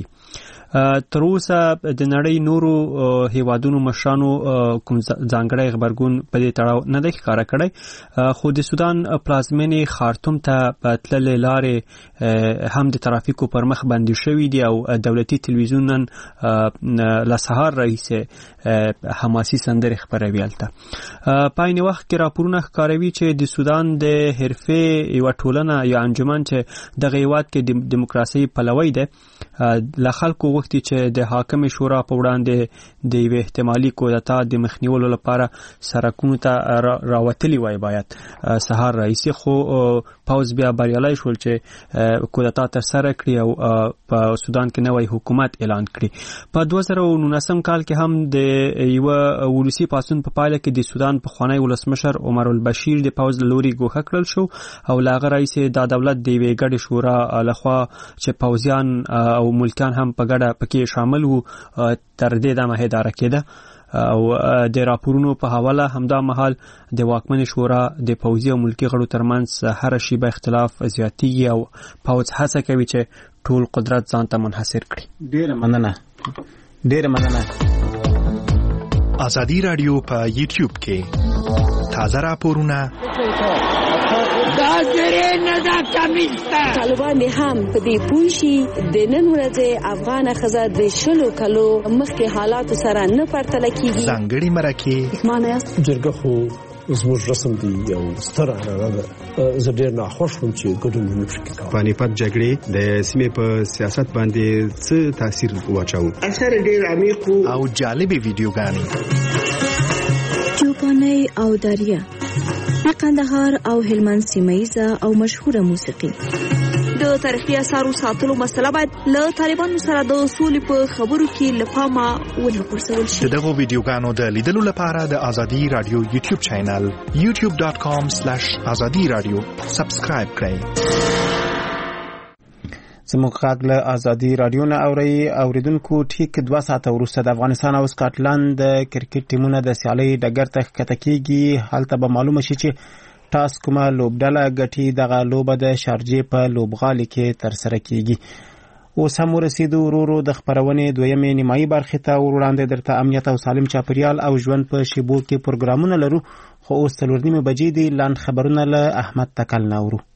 تر اوسه د نړۍ نورو هیوادونو مشرانو کوم ځانګړی غبرګون په دې تړاو نه دی ښکاره کړی، خو د سودان پلازمینې خارتوم ته په تللې لارې هم د ترافیکو پر مخ بندي شوي دي او دولتي تلویزیون نن له سهار راهیسې حماسي سندرې خپروي. هلته په عین وخت کې راپورونه ښکاروي چې د سودان د حرفې یوه ټولنه یا انجمن چې دغه هیواد کې د دیموکراسۍ پلوی دی له خلکو غوښتي چې د حاکمې شورا په وړاندې د یوې احتمالي کودتا د مخنیولو لپاره سرکونو ته راوتلي وای باید سهار راهیسې، خو پوځ بیا بریالی شول چې کودتا ترسره کړي او په سودان کې نوی حکومت اعلان کړي. په دوه زره او نولسم کال کې هم د یوه ولسي پاڅون په پایله کې د سودان پخوانی ولسمشر عمر البشیر د پوځ له لوري ګوښه کړل شو او له هغه راهیسې دا دولت د یوې ګډې شورا لخوا چې پوځیان او ملکیان هم په ګډه پکې شامل وو تر دې دمه اداره کېده او د راپورونو په حواله همدا مهال د واکمنې شورا د پوځي او ملکي غړو ترمنځ هر شیبه اختلاف زیاتیږي او پوځ هڅه کوي چې ټول قدرت ځان ته منحصر کړي. ډیره مننه ډیره مننه. آزادی رادیو په یوټیوب کې تازه راپورونه طالبان هم په دې پوه شي د نن ورځې افغان ښځه د شلو کلو مخکې حالاتو سره نه پرتله کیږي. ځانګړي مرکې معنی جرګه خو زموږ رسم دی او ستره هغه ده. زه ډېر ناخوښ وم چې ګډون ونه شي. پانیپت جګړې د سیمې په سیاست باندې څه تاثیر واچاوه؟ اثر ډېر عمیق او جالبې ویډیوګانې چوپانۍ او دریا د قندهار او هلمند سیمه‌ایزه او مشهوره موسیقي. د تاریخي اثارو ساتلو مسله باید له طالبانو سره د سولې په خبرو کې له پامه ونه غورځول شي. دغه ویډیوګانو د لیدلو لپاره د آزادي رادیو یوټیوب چینل یوټیوب ډاټ کام سلیش آزادي رادیو سبسکرایب کړئ. زموږ غږ له آزادي رادیو نه اورئ. اوریدونکو ټیک دوه ساعته وروسته د افغانستان او سکاټلند د کرکټ ټیمونه د سیالۍ ډګر ته ښکته کیږي. هلته به معلومه شي چې ټاس کومه لوبډله ګټي دغه لوبه د شارجې په لوبغالي کې ترسره کیږي. اوس هم ورسېدو ورو ورو د خپرونې دویمې نیمایي برخې ته. وړاندې درته امنیت او سالم چاپیریال او ژوند په شیبو کې پروګرامونه لرو، خو اوس څلور نیمې بجې دي. لاند خبرونه له احمد تکل نه اورو.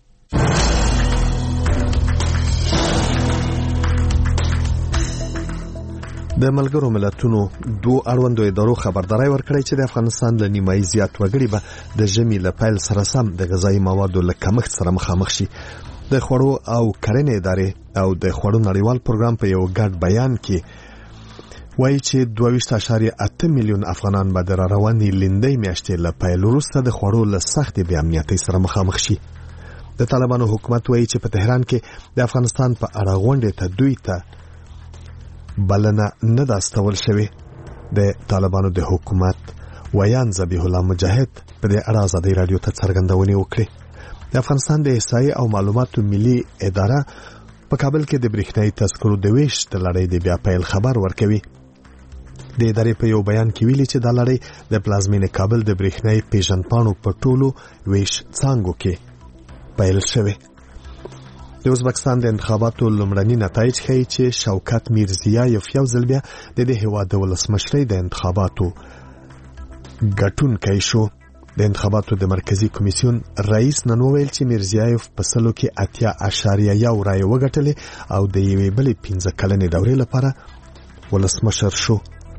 د ملګرو ملتونو دوه اړوندو ادارو خبرداري ورکړې چې د افغانستان له نیمایي زیات وګړي به د ژمي له پیل سره سم د غذایي موادو له کمښت سره مخامخ شي. د خوړو او کرنې ادارې او د خوړو نړیوال پروګرام په یو ګډ بیان کې وایي چې دوه ویشت اعشاریه اته میلیون افغانان به د روانې لیندۍ میاشتې له پیل وروسته د خوړو له سختې بې امنیتۍ سره مخامخ شي. د طالبانو حکومت وایي چې په تهران کې د افغانستان په اړه غونډې ته دوی ته بلنه نه ده استول شوې. د طالبانو د حکومت ویان ذبیح الله مجاهد په دې اړه ازادي رادیو ته څرګندونې وکړې. د افغانستان د احصایې او معلوماتو ملي اداره په کابل کې د برېښنايي تذکرو د ویش د لړۍ د بیا پیل خبر ورکوي. د ادارې په یو بیان کې ویلي چې دا لړۍ د پلازمینې کابل د برېښنايي پیژندپاڼو په ټولو ویش څانګو کې پیل شوی. د ازبکستان د انتخاباتو لومړني نتایج ښیي چې شوکت میرزیایف یو ځل بیا د دې هېواد د ولسمشرۍ د انتخاباتو ګټونکی شو. د انتخاباتو د مرکزی کمیسیون رئیس نن وویل چې میرزیایف په سلو کې اتیا اعشاریه یو رایې وګټلې او د یوې بلې پنځه کلنې دورې لپاره ولسمشر شو.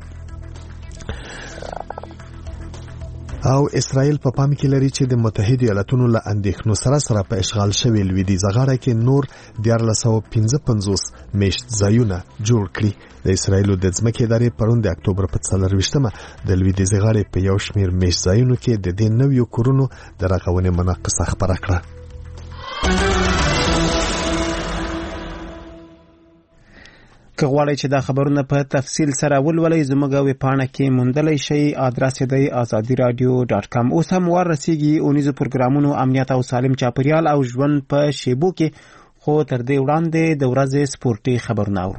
او اسرائیل په پام کې لري چې د متحده ایالاتونو له اندېښنو سره سره په اشغال شوی لویدیځه غاړه کې نور دیارلس سوه پنځه پنځوس میشت ځایونه جوړ کړي. د اسرائیلو د ځمکې ادارې پرون د اکتوبر په څلرویشتمه د لویدیځې غاړې په یو شمېر میشت ځایونو کې د دې نویو کورونو د رغونې مناقصه خپره کړه. که غواړئ چې دا خبرونه په تفصیل سره ولولئ زموږ ویبپاڼه کې موندلی شئ. آدرس یې دی ازادي رادیو ډاټ کام. اوس هم ور رسیږي اونیزو پروګرامونو امنیت او سالم چاپیریال او ژوند په شیبو کې، خو تر دې وړاندې د ورځې سپورتي خبرونه اورو.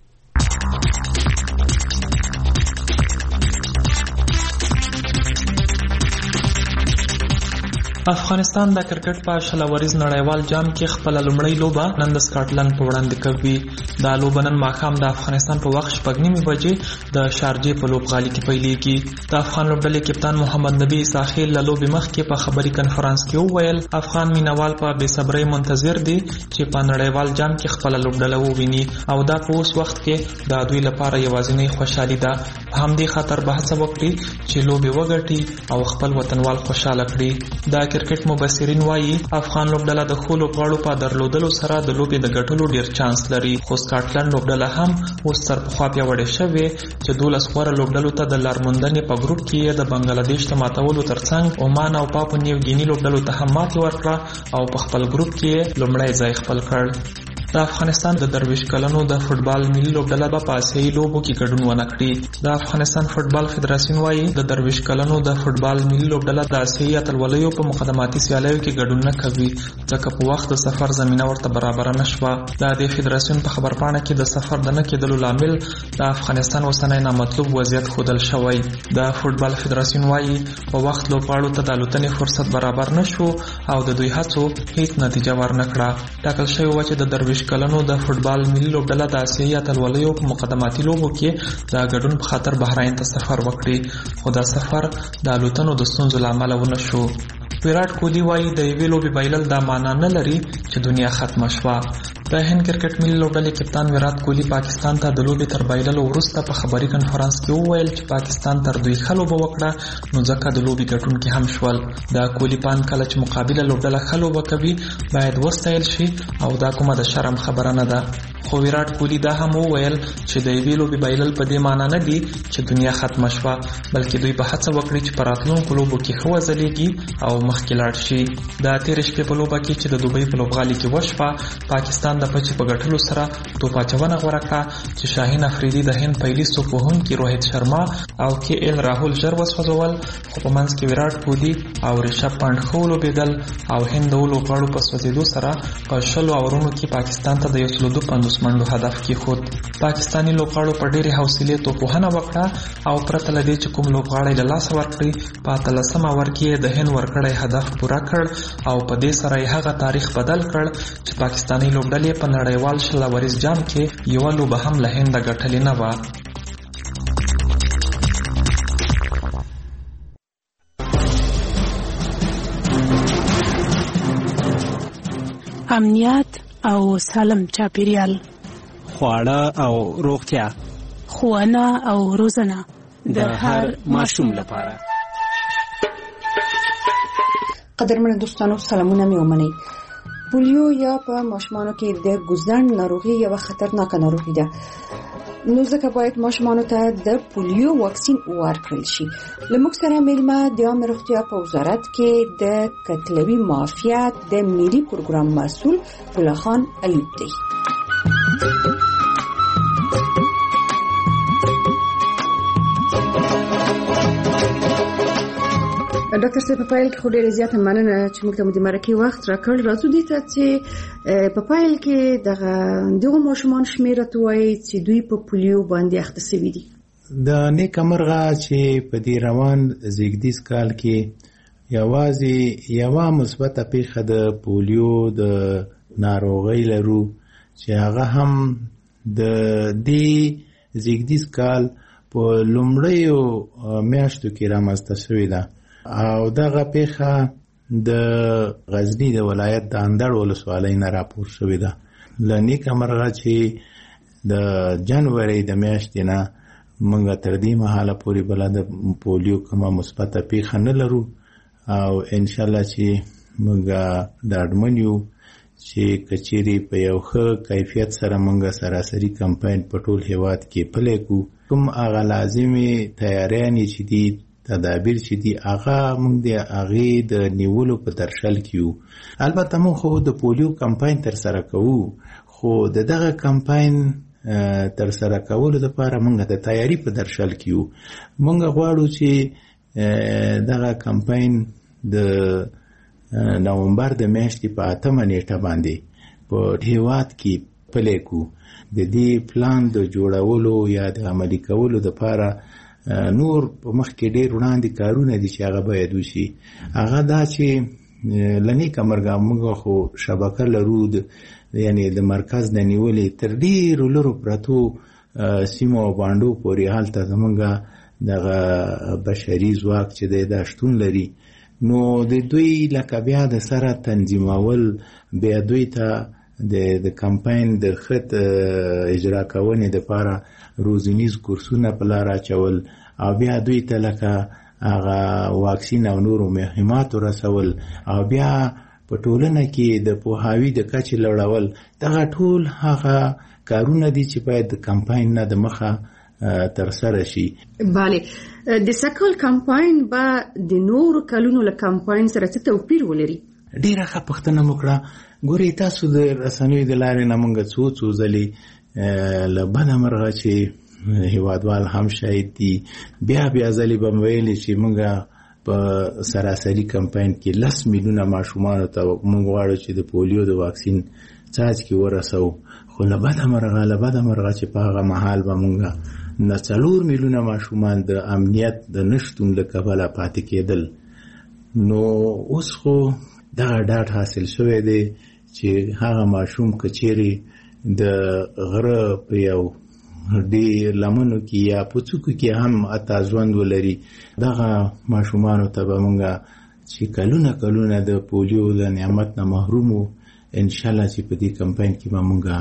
افغانستان د کرکټ په شلوریز نړیوال جام کې خپل لومړی لوبه نن د سکاټلند په وړاندې کوي. دا لوبه نن ماښام د افغانستان په وخت شپږ نیمې بجې د شارجې په لوبغالي کې پیلېږي. د افغان لوبډلې کپتان محمد نبی ساحل له لوبې مخکې په خبري کنفرانس کې وویل افغان مینوال په بې صبرۍ منتظر دي چې په نړیوال جام کې خپل لوبډله وویني او دا په اوس وخت کې د دوی لپاره یوازینۍ خوشحالي ده. په همدې خاطر به هڅه وکړي چې لوبې وګټي او خپل وطنوال خوشاله کړي. دا کرکټ مبصرین وایي افغان لوبډله د ښو لوبغاړو په درلودلو سره د لوبې د ګټلو ډیر چانس لري، خو سکاټلند لوبډله هم اوس تر پخوا پیاوړې شوې چې دولس غوره لوبډلو ته د لارموندنې په ګروپ کې د بنګلادیش د ماتولو ترڅنګ عمان او پاپو نیو ګیني لوبډلو ته هم ماتې ورکړه او په خپل ګروپ کې لومړی ځای خپل کړ. د افغانستان د درویش کلنو د فوټبال ملي لوبډله به په آسیایي لوبو کې ګډون ونه کړي. د افغانستان فوټبال فدراسیون وایي د درویش کلنو د فوټبال ملي لوبډله د آسیایي اتلولیو په مقدماتي سیالیو کې ګډون نه کوي ځکه په وخت د سفر زمینه ورته برابر نه شوه. د دې فدراسیون په خبرپاڼه کې د سفر د نه کېدلو لامل د افغانستان اوسنی نامطلوب وضعیت ښودل شوی. د فوټبال فدراسیون وایي په وخت لوبغاړو ته د الوتنې فرصت برابر نه شو او د دوی هڅو هیڅ نتیجه ورنه کړه. ټاکل شوی و چې د درویش کلنو د فوټبال ملي لوبډله د آسیایي اتلولیو په مقدماتي لوبو کې د ګډون په خاطر بحرین ته سفر وکړي، خو دا سفر د الوتنو د ستونزو له امله ونه شو. ویراټ کوهلی وایي د یوې لوبې بایلل دا معنا نه لري چې دنیا ختمه شوه. د هند کرکټ ملي لوبډلې کپتان ویراټ کوهلی پاکستان ته د لوبې تر بایللو وروسته په خبري کنفرانس کې وویل چې پاکستان تر دوی ښه لوبه وکړه نو ځکه د لوبې ګټونکي هم شول. د کوهلی پان کله چې مقابله لوبډله ښه لوبه کوي باید وستایل شي او دا کومه د شرم خبره نه ده. خو ویراټ کوهلی دا هم وویل چې د یوې لوبې بایلل په دې معنا نه دي چې دنیا ختمه شوه، بلکې دوی په هڅه وکړي چې په راتلونکو لوبو کې ښه وځلیږي او مخکې لاړ شي. د تېرې شپې په لوبه کې چې د دوبۍ په لوبغالي کې وشوه پاکستان د پچې په ګټلو سره توپ اچونه غوره کړه چې شاهین افریدي د هند پیلي توپوهونکي روهیت شرما او کې ایل راهول ژر وسوځول، خو په منځ کې ویراټ کوهلی او ریشب پانډ ښه ولوبېدل او هند د لوبغاړو په سوځېدو سره په شلو اورونو کې پاکستان ته د یو سل دو پنځوس منډو هدف کېښود. پاکستاني لوبغاړو په ډېرې حوصلې توپوهنه وکړه او پرته له دې چې کوم لوبغاړی له لاسه ورکړي په اتلسمه اوور کې یې د هند ورکړی هدف پوره کړ او په دې سره یې هغه تاریخ بدل کړ چې پاکستاني لوبډلې په نړیوال شل اوریز جام کې یوه لوبه هم له هنده ګټلې نه وه. امنیت او سالم چاپیریال، خواړه او روغتیا، ښوونه او روزنه د هر ماشوم لپاره. قدرمن دوستانو سلامونه مې ومنئ. پولیو یا په ماشومانو کې د ګوزن ناروغي یوه خطرناکه ناروغي ده، نو ځکه باید ماشومانو ته د پولیو واکسین ورکړل شي. له موږ سره میلمه د عامه روغتیا په وزارت کې د کتلوي معافیت د ملي پروګرام مسؤل ګل خان ایوب دی. ډاکټر صاحب، په پایل کې خو ډېرې زیاته مننه چې موږ ته مو د مرکې وخت راکړ. راځو دې ته چې په پایل کې دغه دغه ماشومان شمېر راته وایي چې دوی په پولیو باندې اخته سوي دي. د نیکه مرغه چې په دې روان زیږدیز کال کې یوازې یوه مثبته پیښه د پولیو د ناروغۍ لرو چې هغه هم د دې زیږدیز کال په لومړیو میاشتو کې رامنځته شوې ده او دغه پیښه د غزنی د ولایت د اندړ ولسوالۍ نه راپور شوې ده. له نیکه مرغه چې د جنوري د میاشتې نه موږ تر دې مهاله پورې بله د پولیو کومه مثبته پیښه نه لرو او انشاءالله چې موږ ډاډمن یو چې کچېرې په یو ښه کیفیت سره موږ سراسري کمپاین په ټول هیواد کې پلی کړو. کوم هغه لازمې تیاریانې چې دي، تدابیر چې دي، هغه موږ د هغې د نیولو په درشل کې یو. البته موږ خو د پولیو کمپاین تر سره کوو، خو د دغه کمپاین تر سره کولو لپاره موږ د تیاری په درشل کې یو. موږ غواړو چې دغه کمپاین د نومبر د میاشتې په اتمه نیټه باندې په هیواد کې پلی کړو. د دې پلان د جوړولو یا د عملي کولو لپاره نور په مخ کې ډېر وړاندې کارونه دي چې هغه باید وشي. هغه دا چې له نیکه مرغه موږ خو شبکه لرو، یعنې د مرکز د نیولې تر ډېرو لرو پرتو سیمو او بانډو پورې هلته زموږ دغه بشري ځواک چې دی دا شتون لري. نو د دوی لکه بیا د سره تنظیمول، بیا دوی ته د کمپاین د خط اجرا کونې دپاره روزنیز کورسونه په لار اچول او بیا دوی ته لکه هغه واکسین او نورو مهماتو رسول او بیا په ټولنه کې د پوهاوي د کچې لوړول. دغه ټول هغه کارونه دي چې باید د کمپاین نه د مخه تر سره شي. بله، د سکل کمپاین به د نورو کلونو له کمپاین سره څه توپیر ولري؟ ډېره ښه پوښتنه مو کړه. ګورئ، تاسو د رسنیو د لارې نه موږ څو څو ځلې له بده مرغه چې هیوادوال هم شاید دي، بیا بیا ځلې به مو ویلې چې موږ په سراسري کمپاین کې لس میلیونه ماشومانو ته موږ غواړو چې د پولیو د واکسین څاڅکي ورسوو. خو له بده مرغه له بده مرغه چې په هغه مهال به موږ نه څلور میلیونه ماشومان د امنیت د نشتون له کبله پاتې کېدل. نو اوس خو دغه ډاډ حاصل شوی دی چې هغه ماشوم که چیرې د غره په یو ډېر لمنو کې یا په څوکو کې هم اته ژوند ولري، دغه ماشومانو ته به موږ چې کلونه کلونه د پولیو د نعمت نه محروم وو، انشاءالله چې په دې کمپاین کې به موږ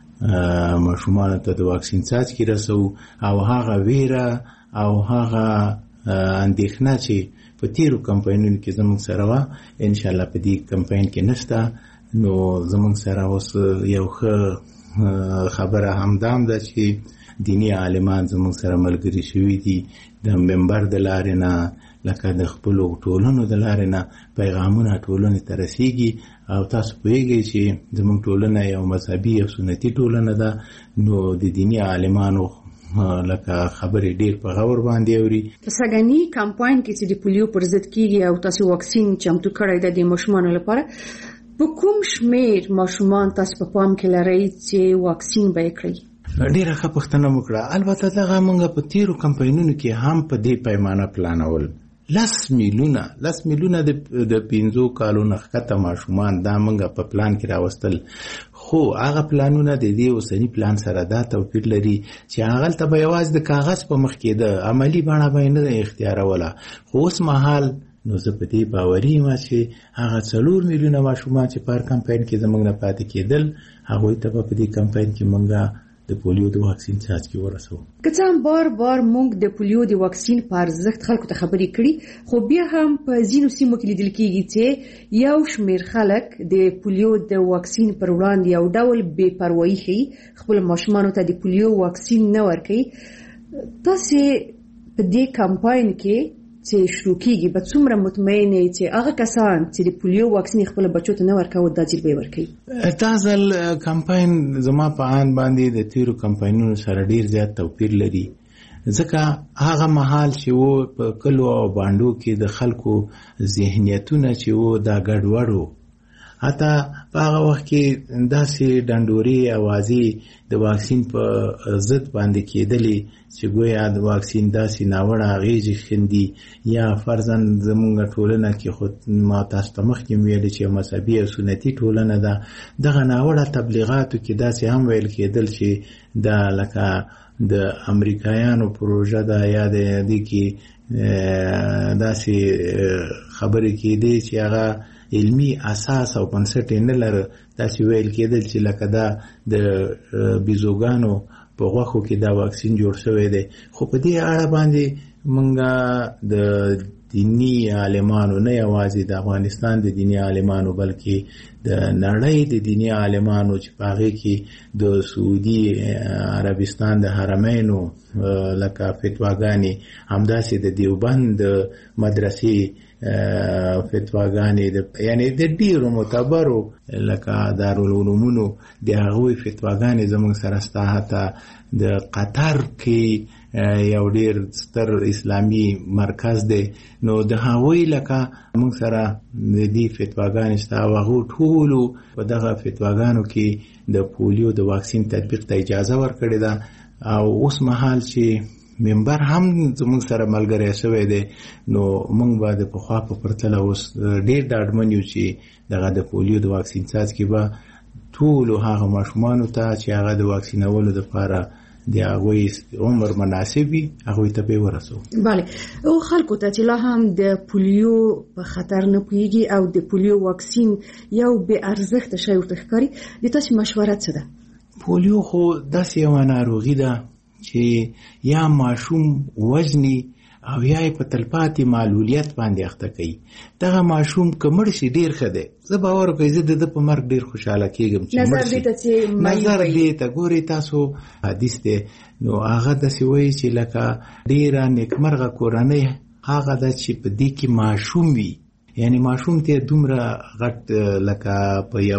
ماشومانو ته د واکسین څاڅکي رسوو او هغه ویره او هغه اندېښنه چې په تیرو کمپاینونو کې زموږ سره وه انشاءالله په دې کمپاین کې نشته. نو زموږ سره اوس یو ښه خبره همدام ده چې دینی عالمان زموږ سره ملګري شوي دي، د منبر د لارې نه لکه د خپلو ټولنو د لارې نه پیغامونه ټولنې ته رسیږي او تاسو پوهیږئ چې زموږ ټولنه یو مذهبي او سنتي ټولنه ده. نو د دینی عالمانو لکه خبرې ډېر په غور باندې اوري. په سږني کمپاین کې چې د پولیو پر ضد کیږي او تاسو واکسین چمتو کړی ده د ماشومانو لپاره، په کوم شمیر ماشومان تاسو په پام کې لرئ چې واکسین به یې کړئ؟ ډیره ښه پوښتنه وکړه. البته دغه موږ په تیرو کمپاینونو کې هم په دې پیمانه پلانول. لس میلیونه لس میلیونه د پنځو کالو نه ښکته ماشومان دا موږ په پلان کې راوستل. خو هغه پلانونه د دې اوسني پلان سره دا توپیر لري چې هغلته به یوازې د کاغذ په مخ کې د عملي بڼه به یې نه اختیاروله. خو اوس مهال نو زه په دې باوري یم چې هغه څلور میلیونه ماشومان چې په هر کمپاین کې زموږ نه پاتې کېدل هغوی ته به په دې کمپاین کې موږ د پولیو د واکسین څاڅکي ورسوو. که څه هم بار بار موږ د پولیو د واکسین په ارزښت خلکو ته خبرې کړي، خو بیا هم په ځینو سیمو کې لیدل کېږي چې یو شمېر خلک د پولیو د واکسین پر وړاندې یو ډول بې پروایي ښیي، خپلو ماشومانو ته د پولیو واکسین نه ورکوي. تاسې په دې کمپاین کې چې شروع کېږي به څومره مطمئن یې چې هغه کسان چې د پولیو واکسین خپل بچو ته نه ورکوي دا ځل به یې ورکوي؟ دا ځل کمپاین زما په آن باندې د تیرو کمپاینونو سره ډیر زیات توپیر لري، ځکه هغه مهال چې و په کلو او بانډو کې د خلکو ذهنیتونه چې و دا ګډوډ و. حتی په هغه وخت کې داسې ډنډورې اوازې د واکسین په ضد باندې کېدلې چې ګویا د واکسین داسې ناوړه اغېزې ښندي، یا فرضاً زموږ ټولنه کې خو ما تاسو ته مخکې ویلې چې مذهبي او سنتي ټولنه ده، دغه ناوړه تبلیغاتو کې داسې هم ویل کېدل چې دا لکه د امریکایانو پروژه ده یا د دې کې داسې خبرې کېدې چې هغه علمي اساس او بنسټ یې نه لري. داسې ویل کېدل چې لکه دا د بیزوګانو په غوښو کې دا واکسین جوړ شوی دی. خو په دې اړه باندې موږ د دینی عالمانو، نه یوازې د افغانستان د دینی عالمانو بلکې د نړۍ د دینی عالمانو چې په هغې کې د سعودي عربستان د حرمینو لکه فتواګانې، همداسې د دیوبند مدرسې فتواګانې، یعنی د ډیرو معتبرو لکه دارالعلومونو د هغوی فتواګانې زموږ سره ستا. حتی د قطر کې یو ډیر ستر اسلامي مرکز دی، نو د هغوی لکه موږ سره د دې فتواګانې شته او هغو ټولو په دغه فتواګانو کې د پولیو د واکسین تطبیق ته اجازه ورکړې ده. او اوس مهال چې منبر هم زموږ سره ملګری شوی دی، نو موږ به د پخوا په پرتله اوس ډېر ډاډمن یو چې دغه د پولیو د واکسین څاڅکي به ټولو هغه ماشومانو ته چې هغه د واکسینولو دپاره د هغوی عمر مناسب وي هغوی ته به ورسوو. بله، او خلکو ته چې لا هم د پولیو په خطر نه پوهېږي او د پولیو واکسین یو بې ارزښته شی ورته ښکاري، د تاسې مشوره څه ده؟ پولیو خو داسې یوه ناروغي ده چې یا ماشوم وژني او یا یې په تلپاتې معلولیت باندې اخته کوي. دغه ماشوم که مړ شي ډېر ښه دی، زه باور کوئ زه د ده په مرګ ډېر خوشحاله کېږم چې مړ شي. نظر دې ته ګورئ تاسو حدیث دی، نو هغه داسې وایي چې لکه ډېره نیکمرغه کورنۍ هغه ده چې په دې کې ماشوم وي، یعنی ماشوم ته دومره غټ لکه په یو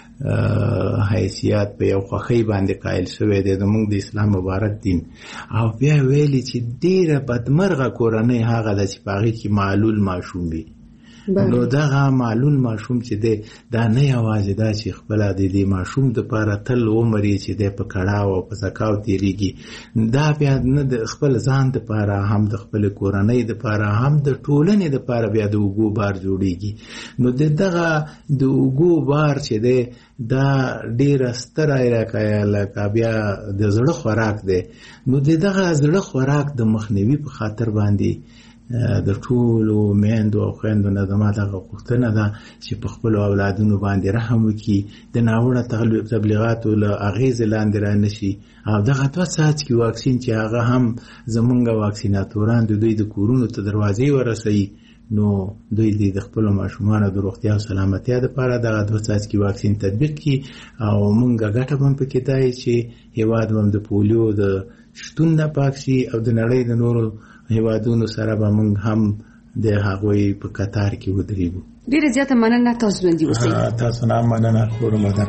حیثیت په یو خوښۍ باندې قایل شوی دی زموږ د اسلام مبارک دین. او بیا ویلي چې ډېره بدمرغه کورنۍ هغه ده چې په هغې کې معلول ماشوم وي. نو دغه معلول ماشوم چې دی دا نه یوازې دا چې خپله د دې ماشوم دپاره تل عمر یې چې دی په کړاو او په سکاو تېرېږي، دا بیا نه د خپل ځان دپاره هم د خپلې کورنۍ دپاره هم د ټولنې دپاره بیا د اوږو بار جوړېږي. نو د دغه د اوږو بار چې دی دا ډېره ستره لکه بیا د زړه خوراک دی. نو د دغه زړه خوراک د مخنیوي په خاطر باندې د ټولو میندو او خویندو نه زما دغه غوښتنه ده چې په خپلو اولادونو باندې رحم وکړي، د ناوړه تبلیغاتو له اغېزې لاندې را نه شي. او دغه دوه څاڅکي واکسین چې هغه هم زمونږ واکسیناتوران د دوی د کورونو ته دروازې ورسوي، نو دوی د خپلو ماشومانو د روغتیا او سلامتیا دپاره دغه دوه څاڅکي واکسین تطبیق کړي. او مونږ ګټه به هم پکې دا وي چې هېواد به هم د پولیو د شتون نه پاک شي او د نړۍ د نورو هیوادونو سره به موږ هم د هغوی په قطار کې ودرېږو. ډېره زیاته مننه، تاسو ژوندي اوسئ. تاسو نه مننه کوم مدد.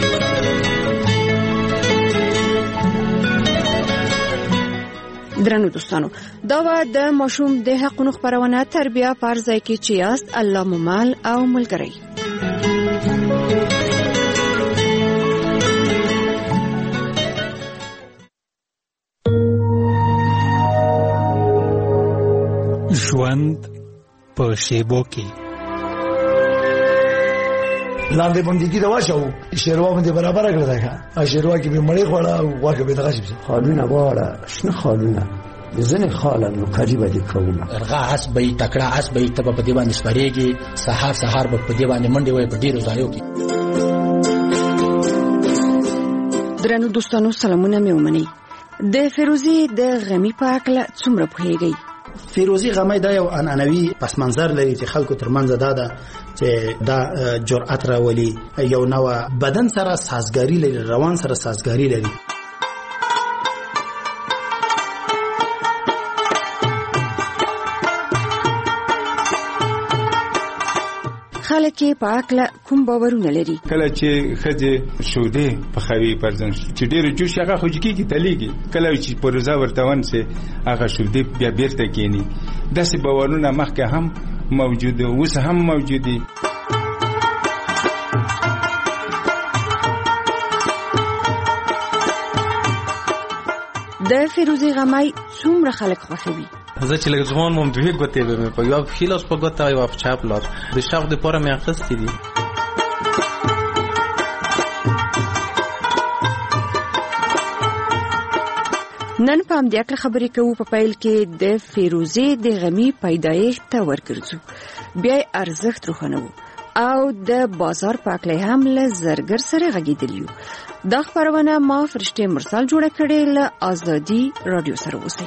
درنو دوستانو، دا و د ماشوم د حقونو خپرونه تربیه پر ځای کې چې یاست الله مو مل او ملګری. ژوند په شیبو کې لاندې باندې کې دوا شو شیروا باندې برابر کړل دا شیروا کې به مړی خوړه او واکه به دغه شي خالونه واړه شنه خالونه ځنه خالونه قریبه دي کومه ارغه اس به تکړه اس به ته په دی باندې سپریږي سحر سحر په دی باندې منډي وای په ډیرو ځایو کې. درنو دوستانو سلامونه مې ومنئ. د فیروزي د غمی په اړه څومره پوهیږئ؟ فیروزي غمی دا یو عنعنوي پس منظر لري چې خلکو ترمنځ دا ده چې دا جرأت راولي، یو نوع بدن سره سازګاری لري، روان سره سازګاری لري. خلک په عقل کوم باورونه لري؟ کله چې خځه شوده په خوي پرځن چې ډېر جوش هغه خوځکی کی تلېږي، کله چې پرزا ورتون سي هغه شوده بیا بیرته کینی. داسې باورونه مخکې هم موجوده او اوس هم موجودي. د فیروزي غمی څومره خلک خوښوي؟ زه چې لږ ځوان وم دوه ګوتې به مې په یو ښي لاس په ګوته او په چپ لاس د شوق دپاره مې اخیستې دي. نن په همدې اړه خبرې کوو. په پیل کې د فیروزي د غمی پیدایښت ته ورګرځو، بیا یې ارزښت روښانوو او د بازار په اړه هم له زرګر سره غږیدلیو. دا خبرونه ما فرشته مرسل جوړه کړې له آزادي رادیو سره. اوسئ.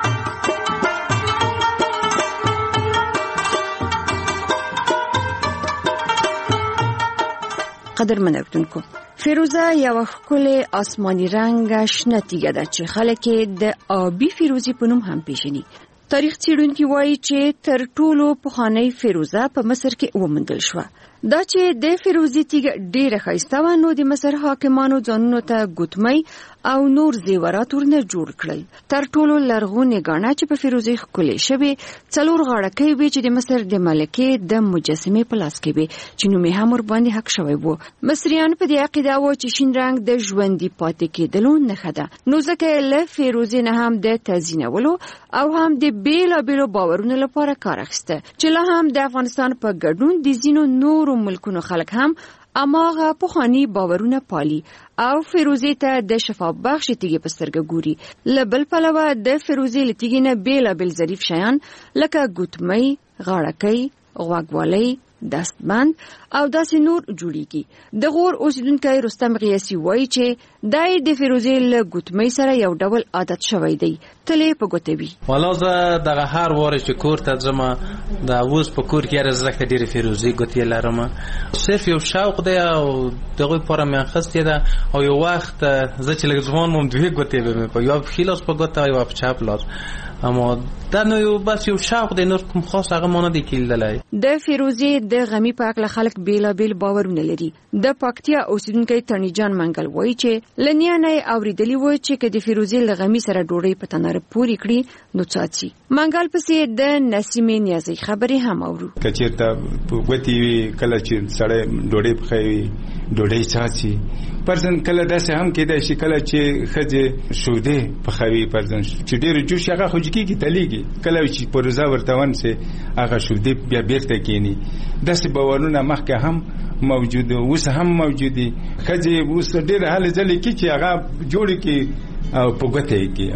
قدرمن اوریدونکو، فیروزه یو ښکلی آسماني رنګه شنه تیږه ده چې خلک د آبي فیروزي په نوم هم پیژني. تاریخ څېړونکي وایي چې تر ټولو پخوانۍ فیروزه په مصر کې وموندل شوه. دا چې د فیروزي تیږه ډیره ښایسته وه، نو د مصر حاکمانو ځانونو ته ګوتمۍ او نور زیورات ورنه جوړ کړل. تر ټولو لرغونې ګاڼه چې په فیروزي ښکلې شوې څلور غاړکۍ وې چې د مصر د ملکې د مجسمې په لاس کې وې چې نوم یې هم ورباندې حق شوی و. مصریان په دې عقیده وو چې شین رنګ د ژوندي پاتې کېدلو نښه ده، نو ځکه یې له فیروزي نه هم د تزیینولو او هم د بیلابیلو باورونو لپاره کار اخیسته چې لا هم د افغانستان په ګډون د ځینو نورو ملکونو خلک هم اماغه پخوانی باورونه پالي او فیروزي ته د شفا بخش تیږي په سترګه ګوري. له بل پلوه د فیروزي لتیږي نه بیلابیل ظریف شیان لکه ګوتمۍ، غاړکۍ، غوږوالۍ، دستبند او داسې نور جوړیږي. د غور اوسیدونکی رستم غیاثي وایي چې دای د فیروزي له ګوتمۍ سره یو ډول عادت شوی دی، تلې په ګوته وي. والا زه دغه هر واره چې کور ته ځم د اوس په کور کې رزلکه ډېرې فیروزي ګوتې لرم، صرف یو شوق دی او دغه لپاره مې اخیستې ده. او یو وخت زه چې لږ ځوان وم دوه ګوتې به مې په یو ښي لاس په ګوته او په چپ لاس، اما دا نو یو بس یو شوق دی، نور کوم خاص هغه مانه دی کېدلی. د فیروزي د غمی په اړه خلک بیلابیل باورونه لري. د پکتیا اوسیدونکی تڼي جان منګل وایي چې له نیا نه یې اورېدلي و چې که د فیروزي له غمی سره ډوډۍ په تناره پورې کړي نو څاڅي. منګل پسې د نسیمې نیازۍ خبرې هم اورو. که چېرته ګوتې وي، کله چې سړی ډوډۍ پخوي ډوډۍ څاڅي. پرځن کله داسې هم کېدای شي کله چې ښځې شودې پخوي پرځن چې ډېر جوش هغه خوځکي کې تلېږي، کله چې پرزا ورتون سي هغه شودې بیا بیرته کینی. داسې باورونه مخکې هم موجوده اوس هم موجودي. ښځې اوس ډېر حال ځلې کې چې هغه جوړې کې او په ګوته یې کې.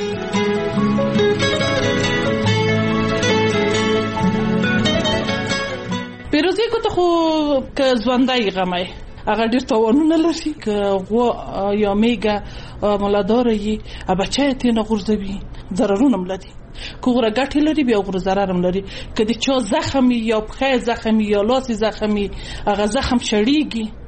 پیروزي کو ته خو که ژوندۍ غمای هغه ډیر توانونه لري، که غوا یا میګه ملادار یي بچای ته نه غورځوي، ضررونه ملدي. که غره ګټې لري بیا غره ضرر هم لري. که د چا زخمي یا پخې زخمي یا لاس زخمي هغه زخم شړیږي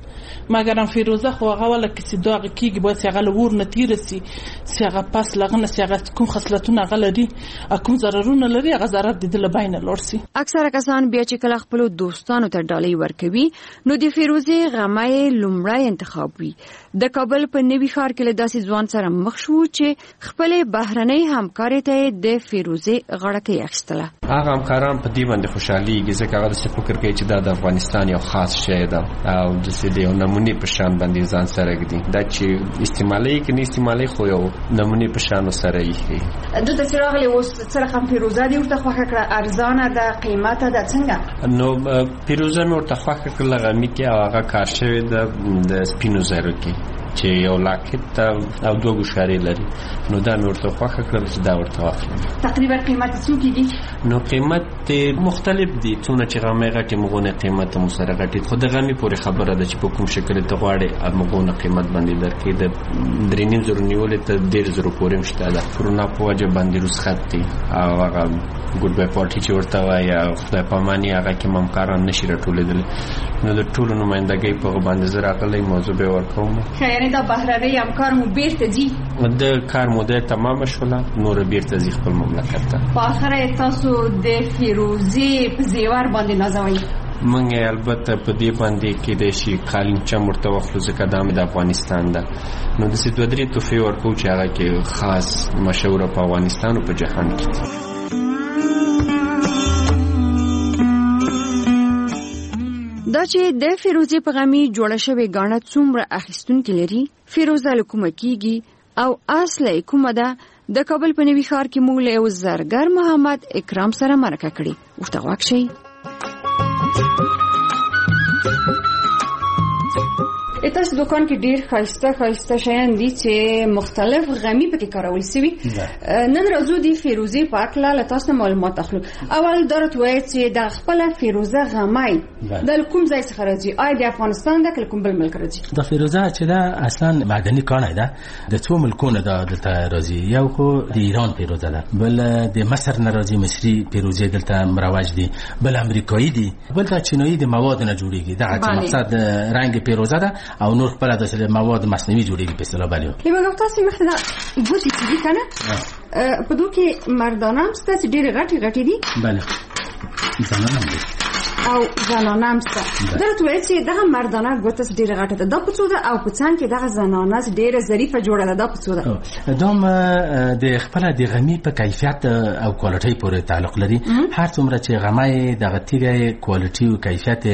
مګر ام فیروزه خو هغه ولا کسي داغه کیږي به څنګه لور نه تیر سي څنګه پاس لغنه څنګه کوم خصلتونه غلري کوم ضررونه لري هغه ضرر د لباینه لورسي. اکثره کسان بیا چې کله خپل دوستانو ته ډالۍ ورکوي نو د فیروزه غمای لومړی انتخاب وي. د کابل په نوي ښار کې له داسې ځوان سره مخ شو چې خپل بهرنۍ همکاري ته د فیروزه غړکه اخیستله. هغه همکاران په دې باندې خوشحالي ځکه هغه څه فکر کوي چې دا د افغانستان یو خاص شی ده او د سې د نمونه په شان باندې ځان سره ګدي دا چې استعمالي کې نه استعمالي خو یو نمونه په شان سره یې د تسراغلی اوس سره هم فیروزه دی ورته خوښه کړه ارزانه ده قیمته ده څنګه نو فیروزه مې ورته خوښه کړه غمی کې هغه کار شوی د سپینو زرو کې چې یو لاکت او دوه ګوشاري لري نو دا مې ورته خوښه کړل چې دا ورته واخلم. تقریبا قیمت څو کېږي؟ نو قیمت مختلف دي څونه چې غمی غټي مغونه قیمت مو سره غټي خو د غمی پورې خبره ده چې په کوم شکل ته غواړي مغونه قیمت باندې درکې د درې نیم زره نیولې ته ډېر زره پورې مشته ده کرونا په وجه باندې رسخت دي او هغه ګډ بای پارټي چې ورته وایي خدای پاماني هغه کې ممکاران نشي راټولېدل نو د ټولو نمائندګۍ په باندې زه راغلی موضوع به ورکوم. یعنی دا بهرنۍ همکار مو بیرته ځي د کار موده تمام شوله نور بیرته ځي خپل مملکت ته. په اخره تاسو د فیروزي په زیور باندې نازوي منګه البته په دې باندې کې د شي قالین چم ورته وخلو ځکه د افغانستان ده نو د سې دوه درې توفي ورکو چې هغه کې خاص مشهور په افغانستان او په جهان کې. دا چې د فیروزه په غمی جوړه شوی غاڼه څومره اخیستونکو لري فیروزه لکومه کیږي او اصله کومه ده د کابل په نوي ښار کې موږ له زرګر محمد اکرام سره مرکه کړې ورته واکشي. تاسو دکان کې ډیر خاصه خاصه شیان دي چې مختلف غمی پکې کارول شوی. نن راځو د فیروزه په اړه له تاسو معلومات اخلو. اول درته وایي چې د خپل فیروزه غمای د کوم ځای څخه راځي؟ آیا د افغانستان د کوم بل ملک راځي؟ د فیروزه چې دا اصلا معدني کانه ده د څو ملکونو ده دلته راځي. یو خو د ایران فیروزه ده بل د مصر نه راځي مصري فیروزه دلته مروج دي بل امریکایي دي بل د چینایي د مواد نه جوړیږي. دا چې مقصد رنگ فیروزه ده او نور خپل د مواد مصنوعي جوړیږي په اصطلاح باندې. لمه تاسو مخته دا ګوتې دي کنه په دوه کې مردانه هم ستاسو ډېر غټي غټي دي. بله زنانه هم دي او زنانه هم ستاسو درته وایي چې دغه مردانه ګوتې ډېر غټه ده دا په څو ده او په څنګ کې دغه زنانه ډېر ظریفه جوړه ده دا په څو ده؟ دا د خپل د غمی په کیفیت او کوالټي پورې تعلق لري. هر څومره چې غمی دغه تیګه کوالټي او کیفیت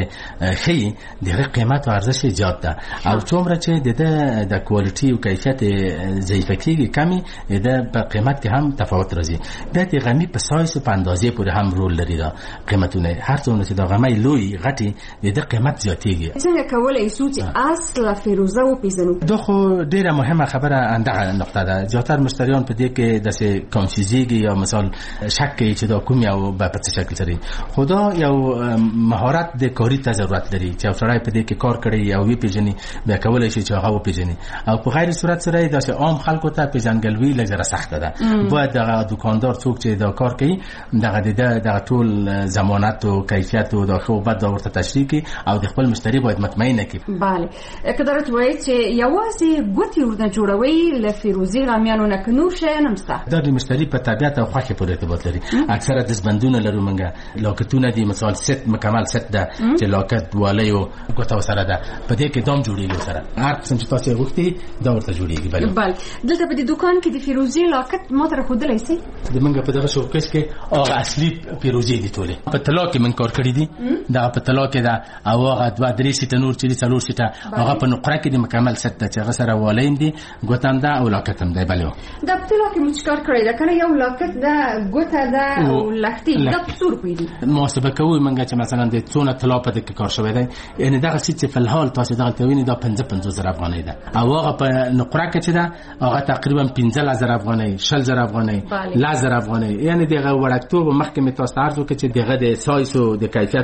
ښه د قیمت او ارزښت زیات ده او څومره چې د د کوالټي او کیفیت ضعیف کیږي کمی د په قیمت کې هم تفاوت راځي. د غمی په سایز او په اندازې پورې هم رول لري دا قیمتونه. هر څومره چې د غمی لوی غټي د قیمت زیاتېږي. څنګه کولای شو چې اصل فیروزه وپیژنو؟ دا خو ډیره مهمه خبره اندغه نقطه ده. زیاتره مشتریان په دې کې د کنفیوزيږي یا مثال شک کوي چې دا کوم یو په څه شکل سره خدا یو مهارت د کاری ته ضرورت لري چې افسرای په دې کې کار کوي او وی پیژني بیا کولای شي چې هغه وپیژني او په غیر صورت سره د عام خلکو ته پیژنګلوي لږه سخته ده. باید د دکاندار څوک چې دا کار کوي دغه د ټول ضمانت او کیفیت او د خو بعد ورته تشریح کی او د خپل مشتری باید مطمئنه کی. bale کدارت وایي چې یوازې ګوتې ورته جوړوي ل فیروزي غامیانو نه کنو شي نمسته. دا د مشتری په طبيعت او خوښه پورې ارتباط لري. اکثره د زبندونه لرو منګه لاکتونه دي مثال ست مکمل ست ده چې لاکت والی او ګوتو سره ده په دې کې دوم جوړیږي سره هر قسم چې تاسو وختي دا ورته جوړیږي. bale bale دلته په دې دکان کې د فیروزي لاکت ماته خودلای شي د منګه په دغه شوکیس کې او اصلي فیروزي دي ټوله په طلا کې من کار کړی دي. دا په طلا کې دا او هغه دوه درې سیټ نور چې څلور سیټ هغه په نقره کې د مکمل ست چې هغه سره والین دي ګوتم دا او لاکت هم دی. bale دا په طلا کې مشکار کړی دا کنه یو لاکت دا ګوته دا او لختي دا په څور پیډي محاسبه کوي منګه چې مثلا د څونه طلا په دې کې کار شوی دی یعنی دا سیټ په الحال تاسو دا کوي دا پنځه پنځه زره افغانۍ ده او هغه په نقره کې چې دا هغه تقریبا پنځه زره افغانۍ شل زره افغانۍ لا زره افغانۍ یعنی دغه وړاندې محکمه تاسو ارزو کې چې دغه د سایز او د کیفیت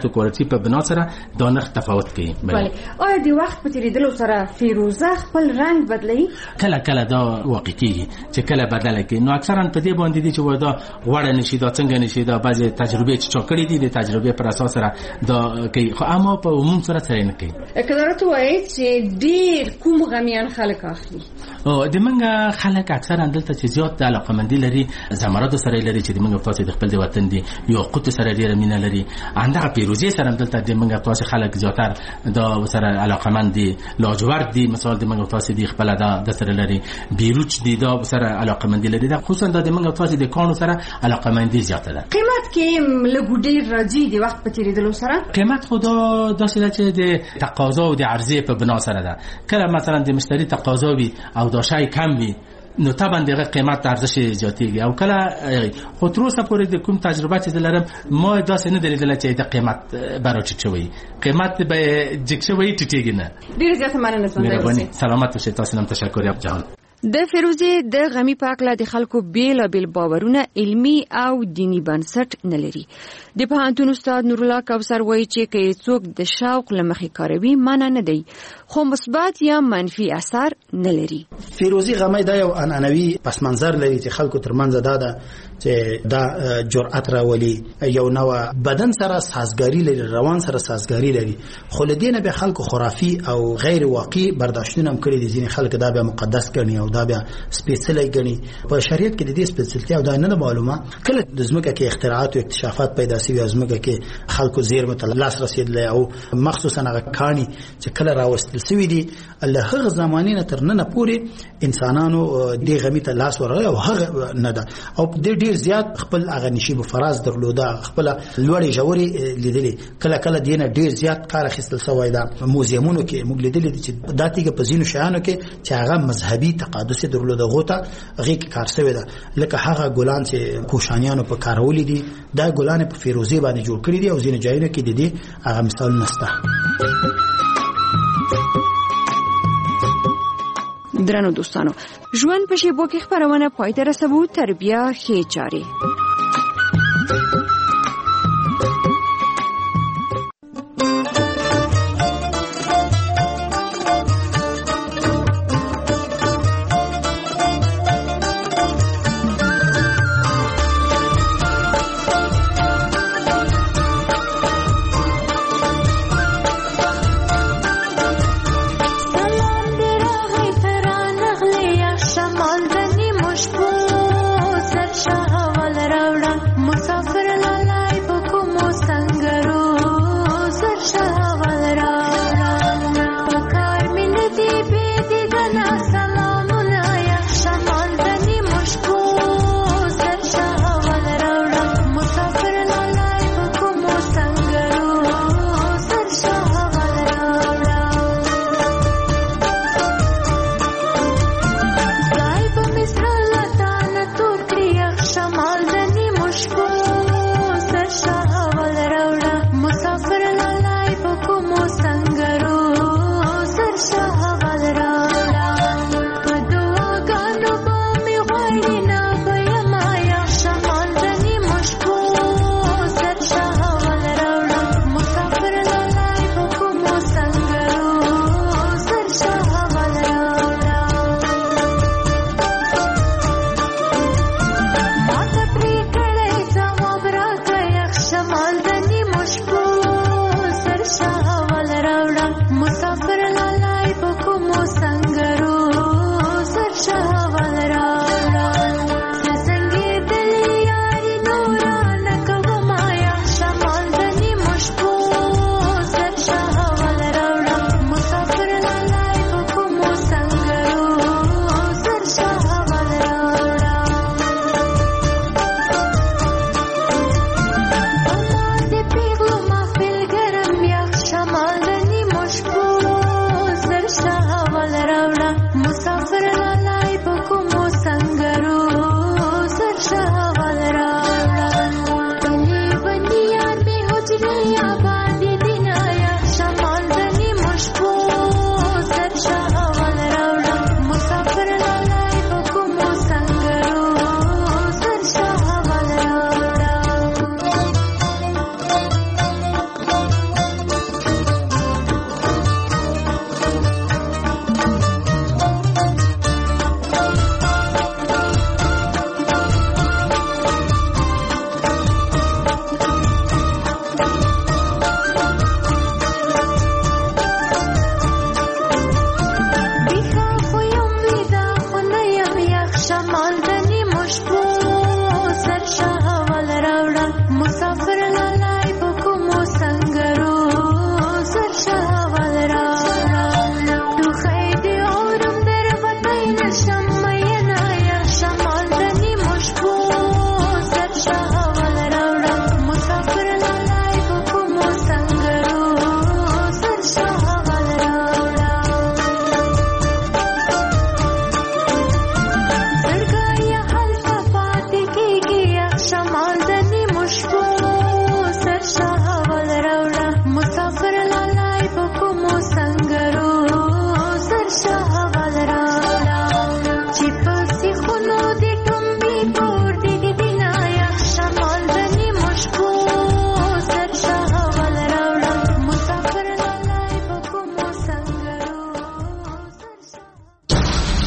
کیفیت او کوالټي په بنا سره دا نرخ تفاوت کوي. بله آیا د وخت په تیریدلو سره فیروزه خپل رنگ بدلوي؟ کله کله دا واقع کیږي چې کله بدله کوي. نو اکثرا په دې باندې دي چې ودا وړه نشي دا څنګه نشي دا بعضی تجربه چې چا کړې دي د تجربه پر اساس سره دا کوي، خو اما په عموم سره سره نه کوي. کله ته وایي چې ډیر کوم غمیان خلک اخلي؟ او د منګه خلک اکثرا دلته چې زیات د علاقمندي لري، زمرد سره لري چې د منګه تاسو د خپل د وطن دي، یو قوت سره ډیر مینه لري، اندغه پیروزي سره دلته د منګه تاسو خلک زیاتر دا سره علاقمند دي، لاجورد دي مثال د منګه تاسو د خپل دا د سره لري، بیروچ دي دا سره علاقمندي لري، دا خصوصا د منګه تاسو د کانو سره علاقمندي زیاته ده. قیمت کې لګوډیر راځي د وخت په تیریدلو سره؟ قیمت خدا داسې ده چې د تقاضا او د عرضه په بنا سره ده. کله مثلا د مشتری تقاضا وي او دا شای کم وي نو طبعا دغه قیمت ارزش زیاتېږي، او کله خو تر اوسه پورې د کوم تجربه چې لرم ما داسې نه درېدله چې د قیمت برا ټیټ شوی، قیمت به جګ شوی ټیټېږي نه. ډېر زیاته مننه سندري. سلامت اوسئ. تاسو نن تشکر یاب جهان. د فیروزه د غمی پاکله د خلکو بیلابیل باورونه علمی او دینی بنسټ نه لري. د پوهنتون استاد نور الله کوثر وایي چې که څوک د شوق لمخې کاروي معنی نه دی، خو مثبت یا منفي اثر نه لري. فیروزی غمی دا یو انعنوي پس منظر لري چې خلکو ترمنځ دا ده چې دا جرأت راولي، یو نوع بدن سره سازګاری لري، روان سره سازګاری لري، خو لدینه به خلکو خرافي او غیر واقعي برداشتونه هم کړی دي. ځینې خلک دا به مقدس ګڼي او دا بیا سپیڅلی ګڼي. په شریعت کې د دې سپیڅلتیا او دا نه معلومه. کله د ځمکه کې اختراعات او اکتشافات پیدا شوي او ځمکه کې خلکو زیرمه ته لاس رسېدلی او مخصوصا هغه کاڼي چې کله راوستل شوي دي له هغه زمانې نه تر ننه پورې انسانانو دې غمي ته لاس ورغلی او هغه نه ده، او دې ډېر زیات خپل هغه نشیب فراز درلوده، خپل لوړې ژورې لیدلې. کله کله دې نه ډېر زیات کار اخیستل شوی ده. موزیمونو کې موږ لیدلې دي چې دا تیږه په ځینو شیانو کې چې هغه مذهبي تقدس درلوده غوته هغې کې کار شوی ده، لکه هغه ګلان چې کوشانیانو په کارولي دي، دا ګلان په فیروزي باندې جوړ کړي دي او ځینې ځایونو کې د دې هغه مثالونه شته. درنو دوستانو، ژوند په شیبو کې خبرونه پای ته رسوو. تر بیا ښې چارې.